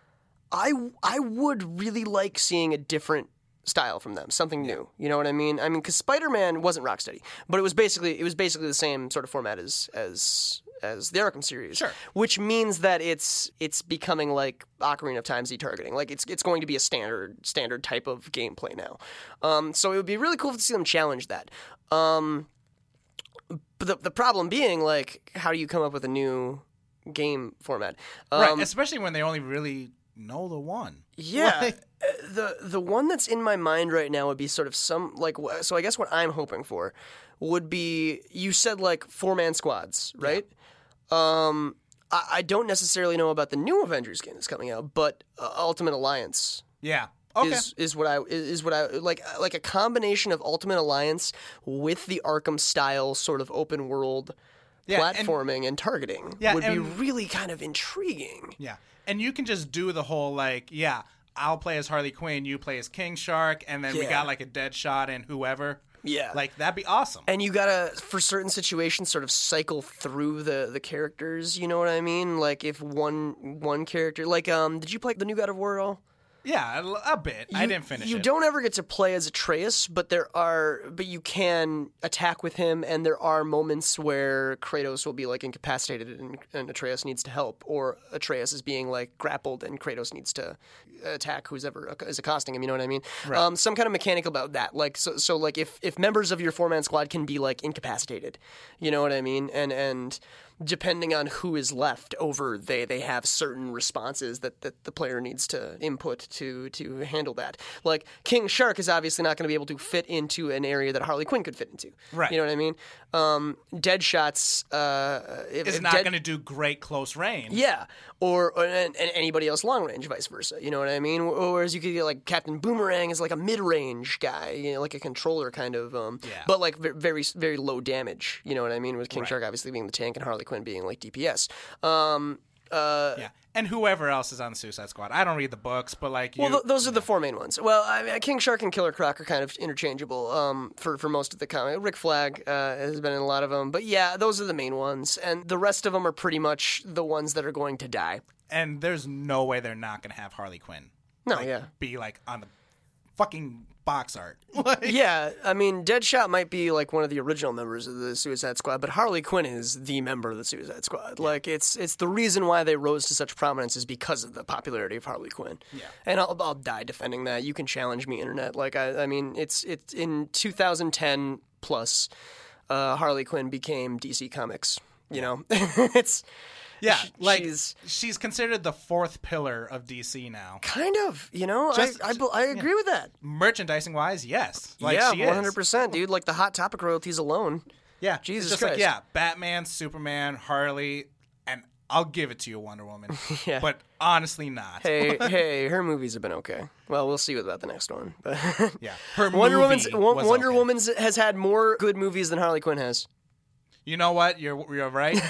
[SPEAKER 2] I I would really like seeing a different style from them, something new. You know what I mean? I mean, because Spider-Man wasn't Rocksteady, but it was basically it was basically the same sort of format as as as the Arkham series.
[SPEAKER 3] Sure.
[SPEAKER 2] Which means that it's it's becoming like Ocarina of Time Z targeting. Like it's it's going to be a standard standard type of gameplay now. Um, so it would be really cool to see them challenge that. Um, but the the problem being, like, how do you come up with a new game format? Um,
[SPEAKER 3] right, especially when they only really know the one.
[SPEAKER 2] Yeah.
[SPEAKER 3] Like,
[SPEAKER 2] the the one that's in my mind right now would be sort of some like so I guess what I'm hoping for would be, you said like four man squads, right? Yeah. Um, I, I don't necessarily know about the new Avengers game that's coming out, but uh, Ultimate Alliance.
[SPEAKER 3] Yeah. Okay.
[SPEAKER 2] Is is what I is, is what I like like a combination of Ultimate Alliance with the Arkham style sort of open world
[SPEAKER 3] yeah,
[SPEAKER 2] platforming and, and targeting
[SPEAKER 3] yeah,
[SPEAKER 2] would
[SPEAKER 3] and,
[SPEAKER 2] be really kind of intriguing.
[SPEAKER 3] Yeah. And you can just do the whole like, yeah, I'll play as Harley Quinn, you play as King Shark, and then
[SPEAKER 2] yeah.
[SPEAKER 3] we got like a Deadshot and whoever.
[SPEAKER 2] Yeah.
[SPEAKER 3] Like, that'd be awesome.
[SPEAKER 2] And you gotta, for certain situations, sort of cycle through the, the characters, you know what I mean? Like, if one one character... Like, um, did you play the new God of War at all?
[SPEAKER 3] Yeah, a, a bit.
[SPEAKER 2] You,
[SPEAKER 3] I didn't finish
[SPEAKER 2] you
[SPEAKER 3] it. You
[SPEAKER 2] don't ever get to play as Atreus, but there are... But you can attack with him, and there are moments where Kratos will be, like, incapacitated and, and Atreus needs to help, or Atreus is being, like, grappled and Kratos needs to attack who's ever is accosting him, you know what I mean?
[SPEAKER 3] Right.
[SPEAKER 2] Um, some kind of mechanic about that. Like, so, so like, if, if members of your four-man squad can be, like, incapacitated, you know what I mean? And, and depending on who is left over, they, they have certain responses that, that the player needs to input to to handle that. Like, King Shark is obviously not going to be able to fit into an area that Harley Quinn could fit into.
[SPEAKER 3] Right.
[SPEAKER 2] You know what I mean? Um, Deadshot's... Uh, if,
[SPEAKER 3] is
[SPEAKER 2] if
[SPEAKER 3] not
[SPEAKER 2] Dead-
[SPEAKER 3] going to do great close range.
[SPEAKER 2] Yeah. Or, or and, and anybody else long range, vice versa. You know what I mean? Whereas you could get, like, Captain Boomerang is like a mid-range guy, you know, like a controller kind of, um,
[SPEAKER 3] Yeah.
[SPEAKER 2] but like v- very, very low damage. You know what I mean? With King
[SPEAKER 3] Right.
[SPEAKER 2] Shark obviously being the tank and Harley Quinn being like D P S. Um, uh,
[SPEAKER 3] Yeah. And whoever else is on the Suicide Squad. I don't read the books, but like you...
[SPEAKER 2] Well, th- those are the four main ones. Well, I mean, King Shark and Killer Croc are kind of interchangeable um, for, for most of the comic. Rick Flag uh, has been in a lot of them. But yeah, those are the main ones. And the rest of them are pretty much the ones that are going to die.
[SPEAKER 3] And there's no way they're not going to have Harley Quinn.
[SPEAKER 2] No,
[SPEAKER 3] like,
[SPEAKER 2] yeah.
[SPEAKER 3] Be like on the fucking box art. Like,
[SPEAKER 2] Yeah, I mean, Deadshot might be like one of the original members of the Suicide Squad, but Harley Quinn is the member of the Suicide Squad. Yeah. Like, it's it's the reason why they rose to such prominence is because of the popularity of Harley Quinn.
[SPEAKER 3] Yeah.
[SPEAKER 2] And I'll, I'll die defending that. You can challenge me, internet. Like, I, I mean, it's it's in two thousand ten plus. uh, Harley Quinn became D C Comics. You know, it's
[SPEAKER 3] Yeah,
[SPEAKER 2] sh-
[SPEAKER 3] like
[SPEAKER 2] she's
[SPEAKER 3] she's considered the fourth pillar of D C now.
[SPEAKER 2] kind of. You know,
[SPEAKER 3] Just-
[SPEAKER 2] I I, I agree with that.
[SPEAKER 3] Merchandising wise, yes. Like
[SPEAKER 2] yeah,
[SPEAKER 3] she is.
[SPEAKER 2] one hundred percent, dude. Like the Hot Topic royalties alone.
[SPEAKER 3] Yeah,
[SPEAKER 2] Jesus
[SPEAKER 3] it's just
[SPEAKER 2] Christ.
[SPEAKER 3] like yeah, Batman, Superman, Harley, and I'll give it to you, Wonder Woman.
[SPEAKER 2] Yeah.
[SPEAKER 3] But honestly, not.
[SPEAKER 2] Hey, hey, her movies have been okay. Well, we'll see about the next one. But
[SPEAKER 3] Yeah, her
[SPEAKER 2] Wonder
[SPEAKER 3] movie
[SPEAKER 2] Woman's Wo-
[SPEAKER 3] was
[SPEAKER 2] Wonder
[SPEAKER 3] okay.
[SPEAKER 2] Woman's has had more good movies than Harley Quinn has.
[SPEAKER 3] You know what? You're you're right.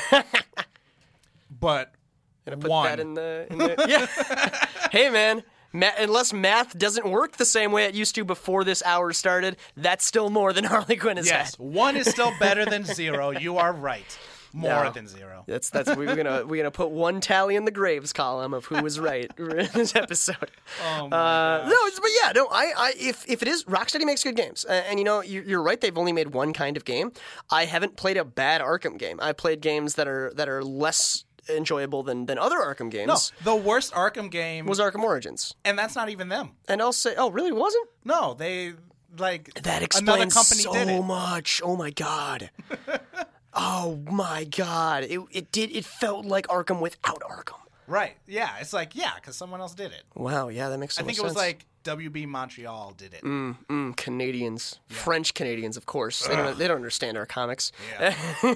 [SPEAKER 3] But
[SPEAKER 2] Gonna put
[SPEAKER 3] one.
[SPEAKER 2] that in the, in the yeah. Hey, man. Ma- unless math doesn't work the same way it used to before this hour started, that's still more than Harley Quinn has
[SPEAKER 3] yes,
[SPEAKER 2] had.
[SPEAKER 3] one is still better than zero. You are right. More
[SPEAKER 2] No.
[SPEAKER 3] than zero.
[SPEAKER 2] That's that's we're gonna we're gonna put one tally in the graves column of who was right in this episode.
[SPEAKER 3] Oh my
[SPEAKER 2] Uh,
[SPEAKER 3] gosh.
[SPEAKER 2] no, it's, but yeah, no. I, I, if if it is, Rocksteady makes good games, uh, and you know, you're, you're right. They've only made one kind of game. I haven't played a bad Arkham game. I played games that are that are less enjoyable than than other Arkham games.
[SPEAKER 3] No, the worst Arkham game
[SPEAKER 2] Was Arkham Origins,
[SPEAKER 3] and that's not even them.
[SPEAKER 2] and I'll say, oh, really, it wasn't?
[SPEAKER 3] No, they like
[SPEAKER 2] That
[SPEAKER 3] another
[SPEAKER 2] explains
[SPEAKER 3] company
[SPEAKER 2] so
[SPEAKER 3] did it.
[SPEAKER 2] much. Oh my god. Oh my god. It it did. It felt like Arkham without Arkham.
[SPEAKER 3] Right? Yeah, it's like yeah, because someone else did it.
[SPEAKER 2] Wow. Yeah, that makes so
[SPEAKER 3] I think
[SPEAKER 2] much
[SPEAKER 3] it was
[SPEAKER 2] sense.
[SPEAKER 3] like W B Montreal did it.
[SPEAKER 2] Mm, Canadians, French Canadians, of course. They don't, they don't understand our comics.
[SPEAKER 3] Yeah.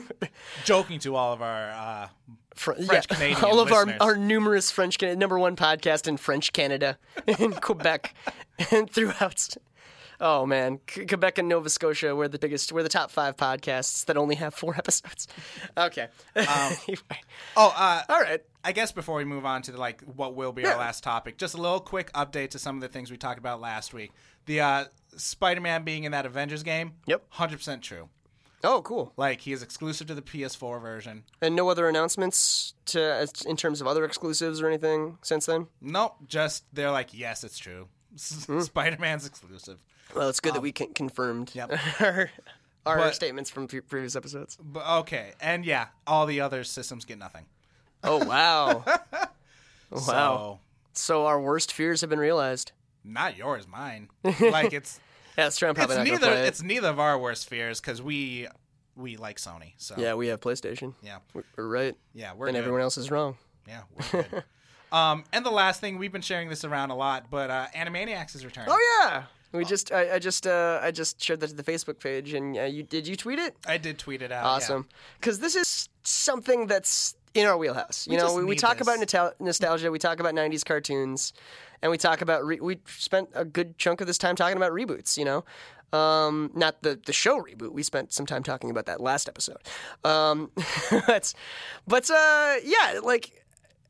[SPEAKER 3] Joking to all of our uh,
[SPEAKER 2] Fr-
[SPEAKER 3] French
[SPEAKER 2] yeah,
[SPEAKER 3] Canadian
[SPEAKER 2] all of our,
[SPEAKER 3] listeners.
[SPEAKER 2] our numerous French Can- number one podcast in French Canada, in Quebec, and throughout. Oh man, C- Quebec and Nova Scotia, we're the biggest. We're the top five podcasts that only have four episodes. Okay.
[SPEAKER 3] Um,
[SPEAKER 2] Anyway.
[SPEAKER 3] oh, uh,
[SPEAKER 2] All right.
[SPEAKER 3] I guess before we move on to like what will be
[SPEAKER 2] Yeah.
[SPEAKER 3] our last topic, just a little quick update to some of the things we talked about last week. The uh, Spider-Man being in that Avengers game.
[SPEAKER 2] Yep.
[SPEAKER 3] one hundred percent true.
[SPEAKER 2] Oh, cool.
[SPEAKER 3] Like he is exclusive to the P S four version.
[SPEAKER 2] And no other announcements to in terms of other exclusives or anything since then.
[SPEAKER 3] Nope, just they're like, yes, it's true.
[SPEAKER 2] Hmm.
[SPEAKER 3] Spider-Man's exclusive.
[SPEAKER 2] Well, it's good that we can confirmed
[SPEAKER 3] Yep.
[SPEAKER 2] our, our
[SPEAKER 3] But-
[SPEAKER 2] statements from pre- previous episodes.
[SPEAKER 3] But okay, and yeah, all the other systems get nothing.
[SPEAKER 2] Oh wow. Wow.
[SPEAKER 3] So,
[SPEAKER 2] So our worst fears have been realized.
[SPEAKER 3] not yours, mine. Like it's
[SPEAKER 2] Yeah, that's true. I'm probably
[SPEAKER 3] it's
[SPEAKER 2] not
[SPEAKER 3] neither
[SPEAKER 2] gonna play it.
[SPEAKER 3] it's neither of our worst fears because we we like Sony. So
[SPEAKER 2] Yeah, we have PlayStation.
[SPEAKER 3] yeah,
[SPEAKER 2] We're we're right.
[SPEAKER 3] yeah, we're
[SPEAKER 2] And
[SPEAKER 3] good.
[SPEAKER 2] everyone else is wrong.
[SPEAKER 3] Yeah, we're good. um, and the last thing we've been sharing this around a lot, but uh, Animaniacs is returning.
[SPEAKER 2] Oh yeah. We just I, I just uh, I just shared that to the Facebook page, and uh, you did you tweet it?
[SPEAKER 3] I did tweet it out.
[SPEAKER 2] Awesome. Because this is something that's in our wheelhouse. You
[SPEAKER 3] We
[SPEAKER 2] know,
[SPEAKER 3] just
[SPEAKER 2] we, we
[SPEAKER 3] need
[SPEAKER 2] talk
[SPEAKER 3] this.
[SPEAKER 2] about nostal- nostalgia, we talk about nineties cartoons, and we talk about re- we spent a good chunk of this time talking about reboots. You know. Um, not the, the show reboot. We spent some time talking about that last episode. Um, but, but uh, yeah, like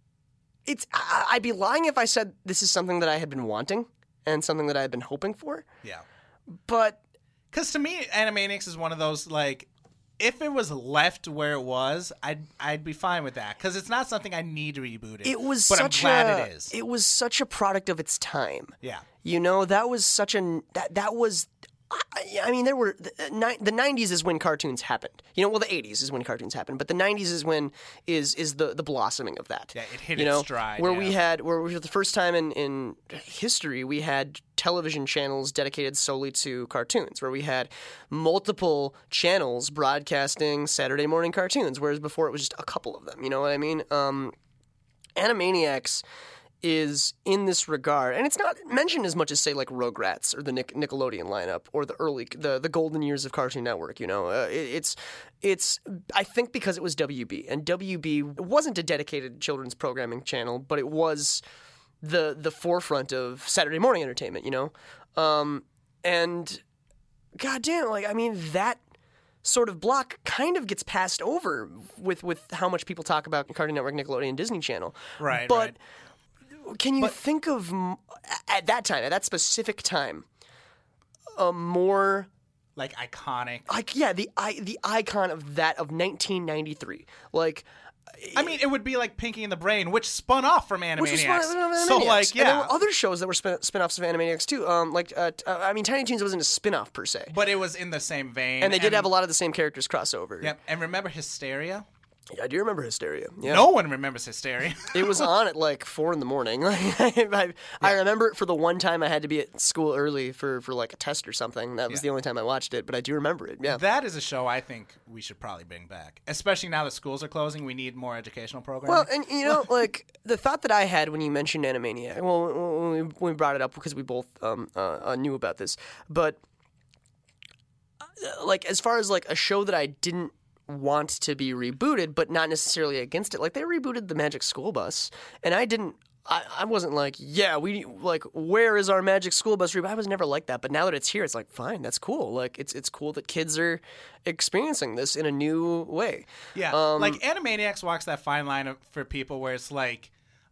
[SPEAKER 2] it's. I, I'd be lying if I said this is something that I had been wanting and something that I had been hoping for.
[SPEAKER 3] Yeah.
[SPEAKER 2] But
[SPEAKER 3] Because to me, Animaniacs is one of those like, if it was left where it was, I'd I'd be fine with that because it's not something I need to reboot it.
[SPEAKER 2] it was
[SPEAKER 3] but
[SPEAKER 2] such
[SPEAKER 3] I'm glad
[SPEAKER 2] a.
[SPEAKER 3] it is.
[SPEAKER 2] It was such a product of its time.
[SPEAKER 3] yeah.
[SPEAKER 2] You know, that was such an that that was. I, I mean, there were the, ni- the nineties is when cartoons happened. You know, well, the eighties is when cartoons happened, but the nineties is when is is the, the blossoming of that.
[SPEAKER 3] Yeah, it hit
[SPEAKER 2] you
[SPEAKER 3] its
[SPEAKER 2] know,
[SPEAKER 3] stride,
[SPEAKER 2] Where
[SPEAKER 3] yeah.
[SPEAKER 2] we had where we, for the first time in in history we had television channels dedicated solely to cartoons, where we had multiple channels broadcasting Saturday morning cartoons, whereas before it was just a couple of them. You know what I mean? Um, Animaniacs is in this regard, and it's not mentioned as much as say like Rugrats or the Nick- Nickelodeon lineup or the early the the golden years of Cartoon Network. You know, uh, it, it's it's I think because it was W B, and W B wasn't a dedicated children's programming channel, but it was the the forefront of Saturday morning entertainment. You know, um, and goddamn, like I mean that sort of block kind of gets passed over with with how much people talk about Cartoon Network, Nickelodeon, Disney Channel.
[SPEAKER 3] Right,
[SPEAKER 2] but.
[SPEAKER 3] right.
[SPEAKER 2] Can you think of, m- at that time, at that specific time, a more,
[SPEAKER 3] Like iconic.
[SPEAKER 2] like, yeah, the I, the icon of that of nineteen ninety-three? Like,
[SPEAKER 3] I mean, it would be like Pinky and the Brain, which spun off from Animaniacs.
[SPEAKER 2] which was one of the Animaniacs.
[SPEAKER 3] So, like,
[SPEAKER 2] And there
[SPEAKER 3] yeah.
[SPEAKER 2] were other shows that were spin- spin-offs of Animaniacs, too. Um, like, uh, t- uh, I mean, Tiny Toons wasn't a spin-off, per se.
[SPEAKER 3] But it was in the same vein.
[SPEAKER 2] And they did have a lot of the same characters crossover.
[SPEAKER 3] Yep. And remember Hysteria?
[SPEAKER 2] Yeah, I do remember Hysteria. Yeah.
[SPEAKER 3] No one remembers Hysteria.
[SPEAKER 2] It was on at like four in the morning. I, I remember it for the one time I had to be at school early for, for like a test or something. That was
[SPEAKER 3] Yeah.
[SPEAKER 2] the only time I watched it, but I do remember it. Yeah.
[SPEAKER 3] That is a show I think we should probably bring back, especially now that schools are closing. We need more educational programming.
[SPEAKER 2] Well, and you know, like the thought that I had when you mentioned Animaniac. Well, when we, when we brought it up because we both um, uh, uh, knew about this, but uh, like as far as like a show that I didn't want to be rebooted, but not necessarily against it. Like they rebooted the Magic School Bus, and I didn't. I, I wasn't like, yeah, we like, where is our Magic School Bus reboot? I was never like that, but now that it's here, it's like, fine, that's cool. Like, it's it's cool that kids are experiencing this in a new way.
[SPEAKER 3] yeah,
[SPEAKER 2] um,
[SPEAKER 3] like Animaniacs walks that fine line of, for people where it's like,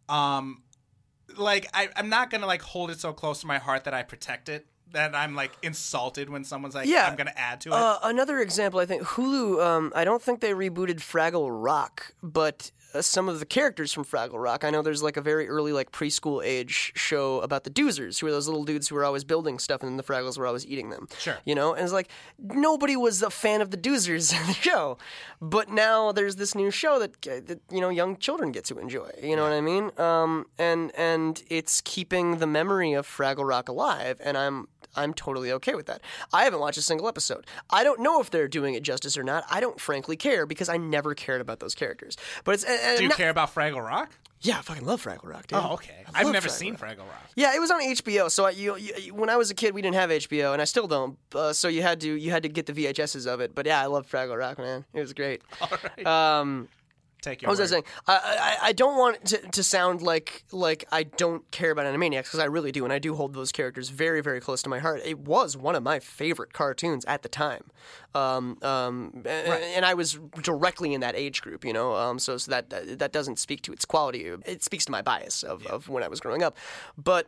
[SPEAKER 3] um, like I, I'm not gonna like hold it so close to my heart that I protect it. That I'm like insulted when someone's like,
[SPEAKER 2] Yeah.
[SPEAKER 3] I'm gonna add to it.
[SPEAKER 2] Uh, another example, I think Hulu. Um, I don't think they rebooted Fraggle Rock, but uh, some of the characters from Fraggle Rock. I know there's like a very early, like preschool age show about the Doozers, who are those little dudes who were always building stuff, and then the Fraggles were always eating them.
[SPEAKER 3] Sure.
[SPEAKER 2] You know, and it's like nobody was a fan of the Doozers in the show, but now there's this new show that, that you know young children get to enjoy. You know what I mean? Um, and and it's keeping the memory of Fraggle Rock alive, and I'm. I'm totally okay with that. I haven't watched a single episode. I don't know if they're doing it justice or not. I don't frankly care because I never cared about those characters. But it's and
[SPEAKER 3] Do you
[SPEAKER 2] not-
[SPEAKER 3] care about Fraggle Rock?
[SPEAKER 2] Yeah, I fucking love Fraggle Rock, dude.
[SPEAKER 3] Oh, okay.
[SPEAKER 2] I
[SPEAKER 3] I've
[SPEAKER 2] love
[SPEAKER 3] never
[SPEAKER 2] Fraggle
[SPEAKER 3] seen
[SPEAKER 2] Rock.
[SPEAKER 3] Fraggle Rock.
[SPEAKER 2] Yeah, it was on H B O. So I, you, you, when I was a kid, we didn't have H B O, and I still don't. Uh, so you had to you had to get the V H S's of it. But yeah, I love Fraggle Rock, man. It was great.
[SPEAKER 3] All right.
[SPEAKER 2] Um,
[SPEAKER 3] Take your
[SPEAKER 2] what was I
[SPEAKER 3] word.
[SPEAKER 2] saying? I, I I don't want it to, to sound like like I don't care about Animaniacs because I really do, and I do hold those characters very very close to my heart. It was one of my favorite cartoons at the time, um, um, and, and I was directly in that age group, you know. Um, so so that that doesn't speak to its quality. It speaks to my bias of, of when I was growing up, but.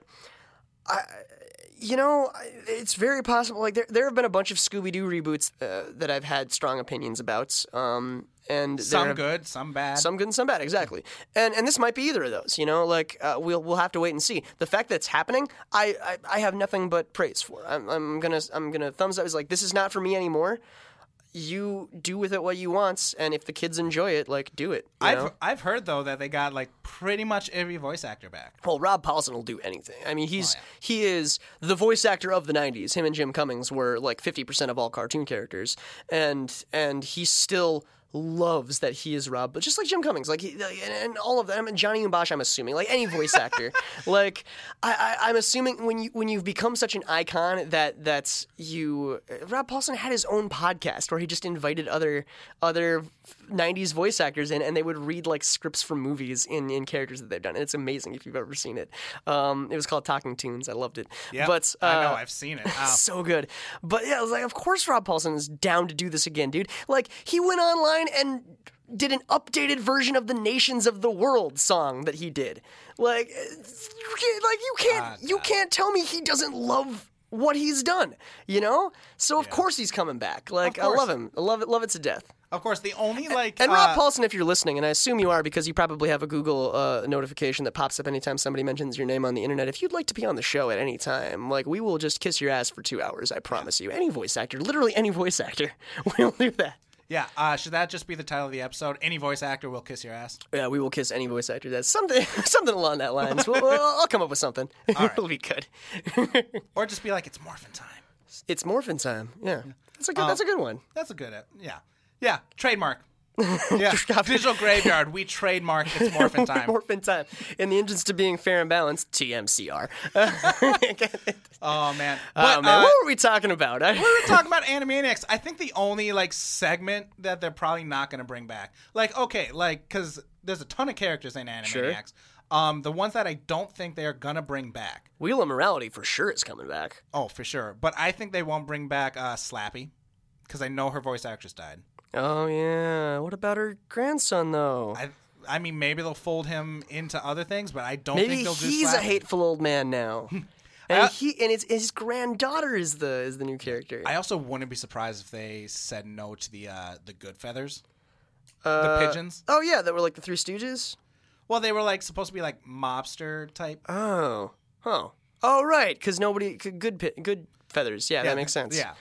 [SPEAKER 2] I, you know, it's very possible. Like there, there have been a bunch of Scooby-Doo reboots uh, that I've had strong opinions about. Um, and there
[SPEAKER 3] Some
[SPEAKER 2] have-
[SPEAKER 3] good, some bad.
[SPEAKER 2] some good and some bad, exactly. And and this might be either of those. You know, like uh, we'll we'll have to wait and see. The fact that it's happening, I, I, I have nothing but praise for. I'm I'm gonna I'm gonna thumbs up. It's like this is not for me anymore. You do with it what you want, and if the kids enjoy it, like do it. You
[SPEAKER 3] I've
[SPEAKER 2] know?
[SPEAKER 3] I've heard though that they got like pretty much every voice actor back.
[SPEAKER 2] Well, Rob Paulson will do anything. I mean,
[SPEAKER 3] Oh,
[SPEAKER 2] he's he is the voice actor of the nineties. Him and Jim Cummings were like fifty percent of all cartoon characters, and and he still loves that he is Rob, but just like Jim Cummings, like he, and, and all of that. I mean, Johnny Umbash, I'm assuming, like any voice actor, like I, I, I'm assuming when you when you've become such an icon that that's you. Rob Paulson had his own podcast where he just invited other other nineties voice actors in, and they would read like scripts from movies in, in characters that they've done. And it's amazing if you've ever seen it. Um, it was called Talking Tunes. I loved it.
[SPEAKER 3] Yeah,
[SPEAKER 2] but uh,
[SPEAKER 3] I know I've seen it. Wow.
[SPEAKER 2] so good. But yeah, I was like, of course Rob Paulson is down to do this again, dude. Like he went online and did an updated version of the Nations of the World song that he did. Like, it's- you can't- like you can't
[SPEAKER 3] God,
[SPEAKER 2] you
[SPEAKER 3] God.
[SPEAKER 2] can't tell me he doesn't love what he's done, you know? So of course he's coming back. Like I
[SPEAKER 3] course.
[SPEAKER 2] love him. I love it love it to death.
[SPEAKER 3] Of course, the only like
[SPEAKER 2] And Rob
[SPEAKER 3] uh,
[SPEAKER 2] Paulson, if you're listening, and I assume you are because you probably have a Google uh, notification that pops up anytime somebody mentions your name on the internet. If you'd like to be on the show at any time, like we will just kiss your ass for two hours. I promise you. Any voice actor, literally any voice actor, we'll do that.
[SPEAKER 3] yeah. Uh, should that just be the title of the episode? Any voice actor will kiss your ass.
[SPEAKER 2] Yeah, we will kiss any voice actor. That's something, something along that lines. We'll, we'll- I'll come up with something. It'll be good.
[SPEAKER 3] Or just be like, it's morphin' time.
[SPEAKER 2] It's morphin' time. Yeah, that's a good. that's a good one.
[SPEAKER 3] That's a good. uh, Yeah, yeah. Trademark. Yeah. Digital Graveyard. We trademark. It's morphin' time.
[SPEAKER 2] Morphin' time. In the entrance to being fair and balanced, T M C R.
[SPEAKER 3] Oh man.
[SPEAKER 2] Oh
[SPEAKER 3] But,
[SPEAKER 2] man,
[SPEAKER 3] uh,
[SPEAKER 2] what were we talking about? I,
[SPEAKER 3] we were talking about Animaniacs. I think the only like segment that they're probably not going to bring back, like okay, like because there's a ton of characters in Animaniacs.
[SPEAKER 2] Sure.
[SPEAKER 3] Um, the ones that I don't think they're gonna bring back.
[SPEAKER 2] Wheel of Morality for sure is coming back.
[SPEAKER 3] Oh, for sure. But I think they won't bring back uh, Slappy because I know her voice actress died.
[SPEAKER 2] Oh yeah. What about her grandson though?
[SPEAKER 3] I, I mean, maybe they'll fold him into other things, but I don't
[SPEAKER 2] Maybe
[SPEAKER 3] think they'll do
[SPEAKER 2] he's a
[SPEAKER 3] Slappy.
[SPEAKER 2] hateful old man now. And he and it's his granddaughter is the is the new character.
[SPEAKER 3] I also wouldn't be surprised if they said no to the uh, the good feathers,
[SPEAKER 2] Uh,
[SPEAKER 3] the pigeons.
[SPEAKER 2] Oh yeah, that were like the Three Stooges.
[SPEAKER 3] Well, they were like supposed to be like mobster type.
[SPEAKER 2] Oh, oh, oh, right. Because nobody c- good pi- good feathers. Yeah, that makes sense.
[SPEAKER 3] Yeah.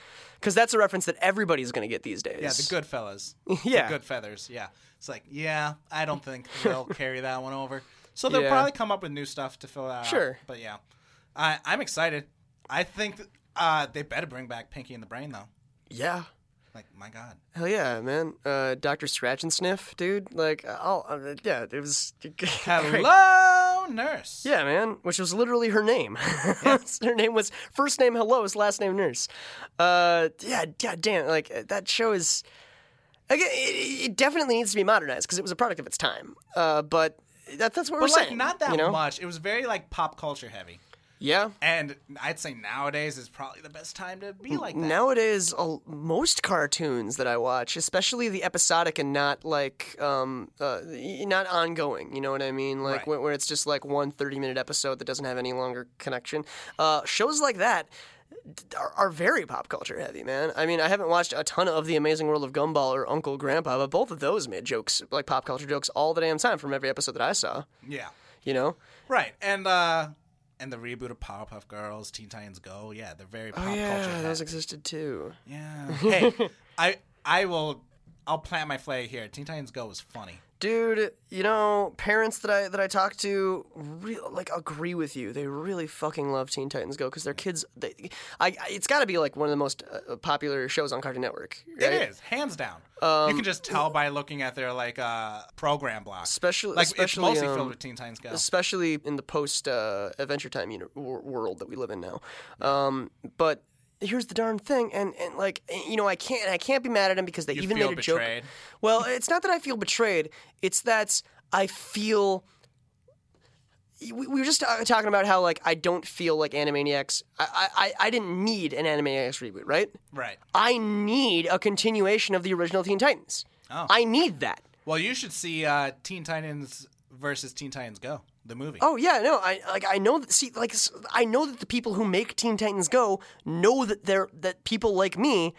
[SPEAKER 2] Because that's a reference that everybody's going to get these days.
[SPEAKER 3] Yeah, the Goodfellas.
[SPEAKER 2] Yeah.
[SPEAKER 3] The Good Feathers, yeah. It's like, yeah, I don't think they'll carry that one over. So they'll
[SPEAKER 2] Yeah.
[SPEAKER 3] probably come up with new stuff to fill that out.
[SPEAKER 2] Sure.
[SPEAKER 3] But yeah, I, I'm excited. I think that, uh, they better bring back Pinky and the Brain, though.
[SPEAKER 2] Yeah.
[SPEAKER 3] Like, my God.
[SPEAKER 2] Hell yeah, man. Uh, Doctor Scratch and Sniff, dude. Like, oh, uh, yeah, it was great.
[SPEAKER 3] Hello, nurse.
[SPEAKER 2] Yeah, man, which was literally her name. Her name was first name Hello, was last name Nurse. Uh, yeah, yeah, damn, like that show is. Again, it, it definitely needs to be modernized because it was a product of its time. Uh, but that, that's what
[SPEAKER 3] But,
[SPEAKER 2] we're
[SPEAKER 3] like,
[SPEAKER 2] saying.
[SPEAKER 3] not that
[SPEAKER 2] you know?
[SPEAKER 3] much. It was very, like, pop culture heavy.
[SPEAKER 2] Yeah.
[SPEAKER 3] And I'd say nowadays is probably the best time to be like that.
[SPEAKER 2] Nowadays, uh, most cartoons that I watch, especially the episodic and not like um, uh, not ongoing, you know what I mean? Like
[SPEAKER 3] Right.
[SPEAKER 2] where, where it's just like one thirty-minute episode that doesn't have any longer connection. Uh, shows like that are, are very pop culture heavy, man. I mean, I haven't watched a ton of The Amazing World of Gumball or Uncle Grandpa, but both of those made jokes, like pop culture jokes, all the damn time from every episode that I saw.
[SPEAKER 3] Yeah.
[SPEAKER 2] You know?
[SPEAKER 3] Right. And, uh... And the reboot of Powerpuff Girls, Teen Titans Go, yeah, they're very pop
[SPEAKER 2] Oh
[SPEAKER 3] culture.
[SPEAKER 2] yeah,
[SPEAKER 3] heavy.
[SPEAKER 2] those existed too.
[SPEAKER 3] Yeah. Hey, I I will I'll plant my flag here. Teen Titans Go was funny.
[SPEAKER 2] Dude, you know, parents that I that I talk to re- like agree with you. They really fucking love Teen Titans Go because their kids. They, I, I it's got to be like one of the most uh, popular shows on Cartoon Network. Right?
[SPEAKER 3] It is, hands down.
[SPEAKER 2] Um,
[SPEAKER 3] you can just tell by looking at their like uh program block.
[SPEAKER 2] Especially,
[SPEAKER 3] Like
[SPEAKER 2] especially,
[SPEAKER 3] it's mostly
[SPEAKER 2] um,
[SPEAKER 3] filled with Teen Titans Go.
[SPEAKER 2] especially in the post uh, Adventure Time uni- wor- world that we live in now. Um, but here's the darn thing, and, and like you know, I can't I can't be mad at him because they
[SPEAKER 3] You
[SPEAKER 2] even
[SPEAKER 3] feel
[SPEAKER 2] made a
[SPEAKER 3] betrayed?
[SPEAKER 2] joke. Well, it's not that I feel betrayed. It's that I feel. We we were just uh, talking about how like I don't feel like Animaniacs. I, I I didn't need an Animaniacs reboot, right?
[SPEAKER 3] Right.
[SPEAKER 2] I need a continuation of the original Teen Titans.
[SPEAKER 3] Oh.
[SPEAKER 2] I need that.
[SPEAKER 3] Well, you should see uh, Teen Titans versus Teen Titans Go, the movie.
[SPEAKER 2] Oh yeah, no, I like I know that. See, like s- I know that the people who make Teen Titans Go know that they're that people like me,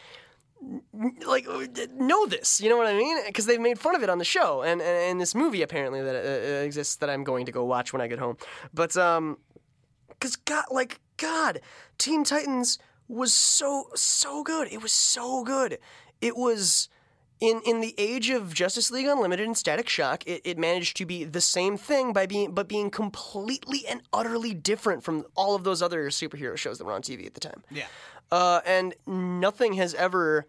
[SPEAKER 2] n- like know this. You know what I mean? Because they've made fun of it on the show and and, and this movie apparently that uh, exists that I'm going to go watch when I get home. But um, because God, like God, Teen Titans was so so good. It was so good. It was. In in the age of Justice League Unlimited and Static Shock, it, it managed to be the same thing by being but being completely and utterly different from all of those other superhero shows that were on T V at the time.
[SPEAKER 3] Yeah.
[SPEAKER 2] Uh, and nothing has ever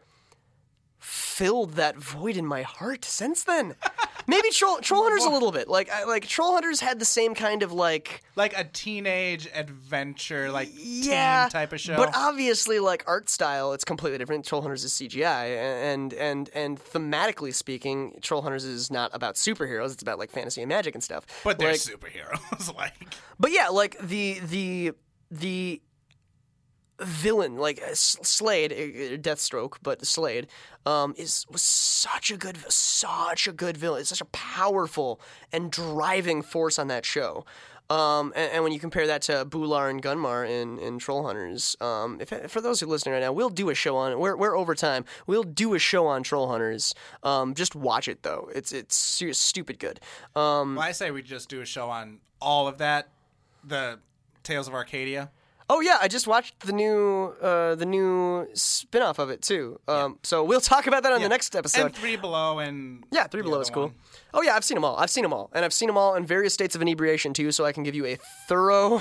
[SPEAKER 2] filled that void in my heart since then. Maybe Troll Troll Hunters a little bit. Like I, like Troll Hunters had the same kind of like
[SPEAKER 3] Like a teenage adventure, like
[SPEAKER 2] yeah
[SPEAKER 3] teen type of show.
[SPEAKER 2] But obviously, like art style, it's completely different. Troll Hunters is C G I, and and and thematically speaking, Troll Hunters is not about superheroes. It's about like fantasy and magic and stuff.
[SPEAKER 3] But they're
[SPEAKER 2] like,
[SPEAKER 3] superheroes, like.
[SPEAKER 2] But yeah, like the the the villain, like uh, S- Slade, uh, Deathstroke, but Slade, um, is was such a good, such a good villain. It's such a powerful and driving force on that show. Um, and, and when you compare that to Bular and Gunmar in, in Troll Hunters, um, if, for those who are listening right now, we'll do a show on it. We're, we're over time. We'll do a show on Troll Hunters. Um, just watch it, though. It's it's stu- stupid good. Um,
[SPEAKER 3] Well, I say we just do a show on all of that, the Tales of Arcadia.
[SPEAKER 2] Oh yeah, I just watched the new uh, the new spin-off of it too. Um, So we'll talk about that on the next episode.
[SPEAKER 3] And Three Below and
[SPEAKER 2] yeah, Three
[SPEAKER 3] the
[SPEAKER 2] Below
[SPEAKER 3] other
[SPEAKER 2] is cool.
[SPEAKER 3] one.
[SPEAKER 2] Oh yeah, I've seen them all. I've seen them all, and I've seen them all in various states of inebriation too. So I can give you a thorough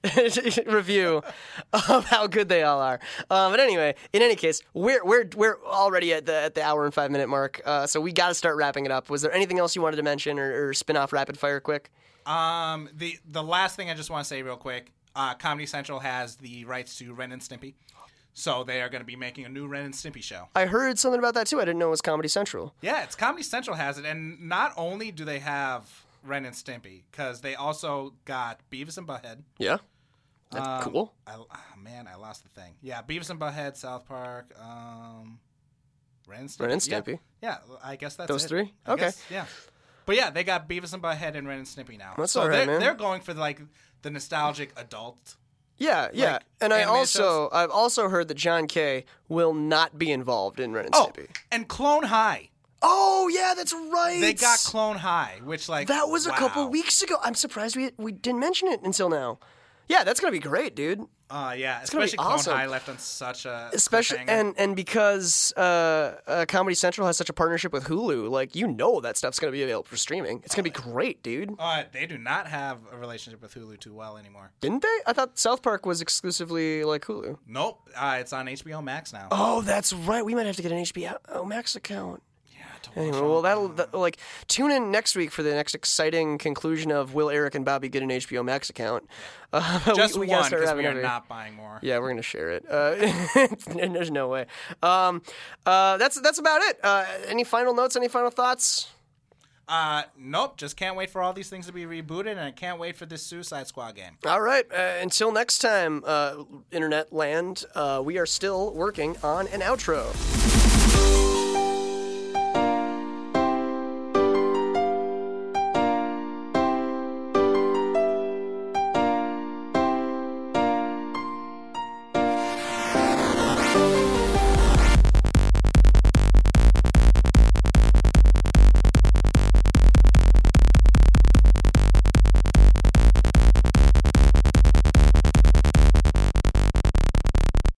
[SPEAKER 2] review of how good they all are. Uh, but anyway, in any case, we're we're we're already at the at the hour and five minute mark. Uh, so we got to start wrapping it up. Was there anything else you wanted to mention or, or spin off rapid fire quick?
[SPEAKER 3] Um, the the last thing I just want to say real quick. Uh, Comedy Central has the rights to Ren and Stimpy, so they are going to be making a new Ren and Stimpy show.
[SPEAKER 2] I heard something about that too. I didn't know it was Comedy Central.
[SPEAKER 3] Yeah, it's Comedy Central has it, and not only do they have Ren and Stimpy, because they also got Beavis and Butthead.
[SPEAKER 2] Yeah, that's
[SPEAKER 3] Um,
[SPEAKER 2] cool.
[SPEAKER 3] I, oh, man, I lost the thing. Yeah, Beavis and Butthead, South Park, um, Ren and Stimpy.
[SPEAKER 2] Ren and
[SPEAKER 3] Yeah.
[SPEAKER 2] Stimpy.
[SPEAKER 3] Yeah, I guess that's
[SPEAKER 2] Those
[SPEAKER 3] it.
[SPEAKER 2] three?
[SPEAKER 3] I
[SPEAKER 2] Okay.
[SPEAKER 3] guess, yeah. But yeah, they got Beavis and Butthead and Ren and Stimpy now.
[SPEAKER 2] That's
[SPEAKER 3] so
[SPEAKER 2] all right,
[SPEAKER 3] they're,
[SPEAKER 2] man.
[SPEAKER 3] they're going for like the nostalgic adult.
[SPEAKER 2] Yeah, yeah.
[SPEAKER 3] Like,
[SPEAKER 2] and I
[SPEAKER 3] animated
[SPEAKER 2] also I've also heard that John Kay will not be involved in Ren and
[SPEAKER 3] Oh,
[SPEAKER 2] Stimpy.
[SPEAKER 3] and Clone High.
[SPEAKER 2] Oh, yeah, that's right.
[SPEAKER 3] They got Clone High, which like
[SPEAKER 2] That was a
[SPEAKER 3] wow.
[SPEAKER 2] couple weeks ago. I'm surprised we we didn't mention it until now. Yeah, that's gonna be great, dude.
[SPEAKER 3] Uh, yeah,
[SPEAKER 2] It's gonna be
[SPEAKER 3] especially Clone
[SPEAKER 2] awesome.
[SPEAKER 3] High left on such a
[SPEAKER 2] Especially
[SPEAKER 3] cliffhanger.
[SPEAKER 2] and and because uh, uh, Comedy Central has such a partnership with Hulu, like you know that stuff's gonna be available for streaming. It's gonna be great, dude.
[SPEAKER 3] Uh, they do not have a relationship with Hulu too well anymore.
[SPEAKER 2] Didn't they? I thought South Park was exclusively like Hulu.
[SPEAKER 3] Nope, uh, it's on H B O Max now.
[SPEAKER 2] Oh, that's right. We might have to get an H B O Max account.
[SPEAKER 3] yeah, to watch
[SPEAKER 2] Anyway,
[SPEAKER 3] all
[SPEAKER 2] well,
[SPEAKER 3] of
[SPEAKER 2] that'll
[SPEAKER 3] them.
[SPEAKER 2] that, like tune in next week for the next exciting conclusion of will Eric and Bobby get an H B O Max account? Uh,
[SPEAKER 3] just
[SPEAKER 2] we, we
[SPEAKER 3] one
[SPEAKER 2] gotta start
[SPEAKER 3] because
[SPEAKER 2] having
[SPEAKER 3] we are
[SPEAKER 2] every-
[SPEAKER 3] not buying more.
[SPEAKER 2] Yeah, we're gonna share it. Uh, there's no way. Um, uh, that's that's about it. Uh, any final notes? Any final thoughts?
[SPEAKER 3] Uh, nope, just can't wait for all these things to be rebooted, and I can't wait for this Suicide Squad game.
[SPEAKER 2] All right. Uh, until next time, uh, Internet Land. Uh, we are still working on an outro.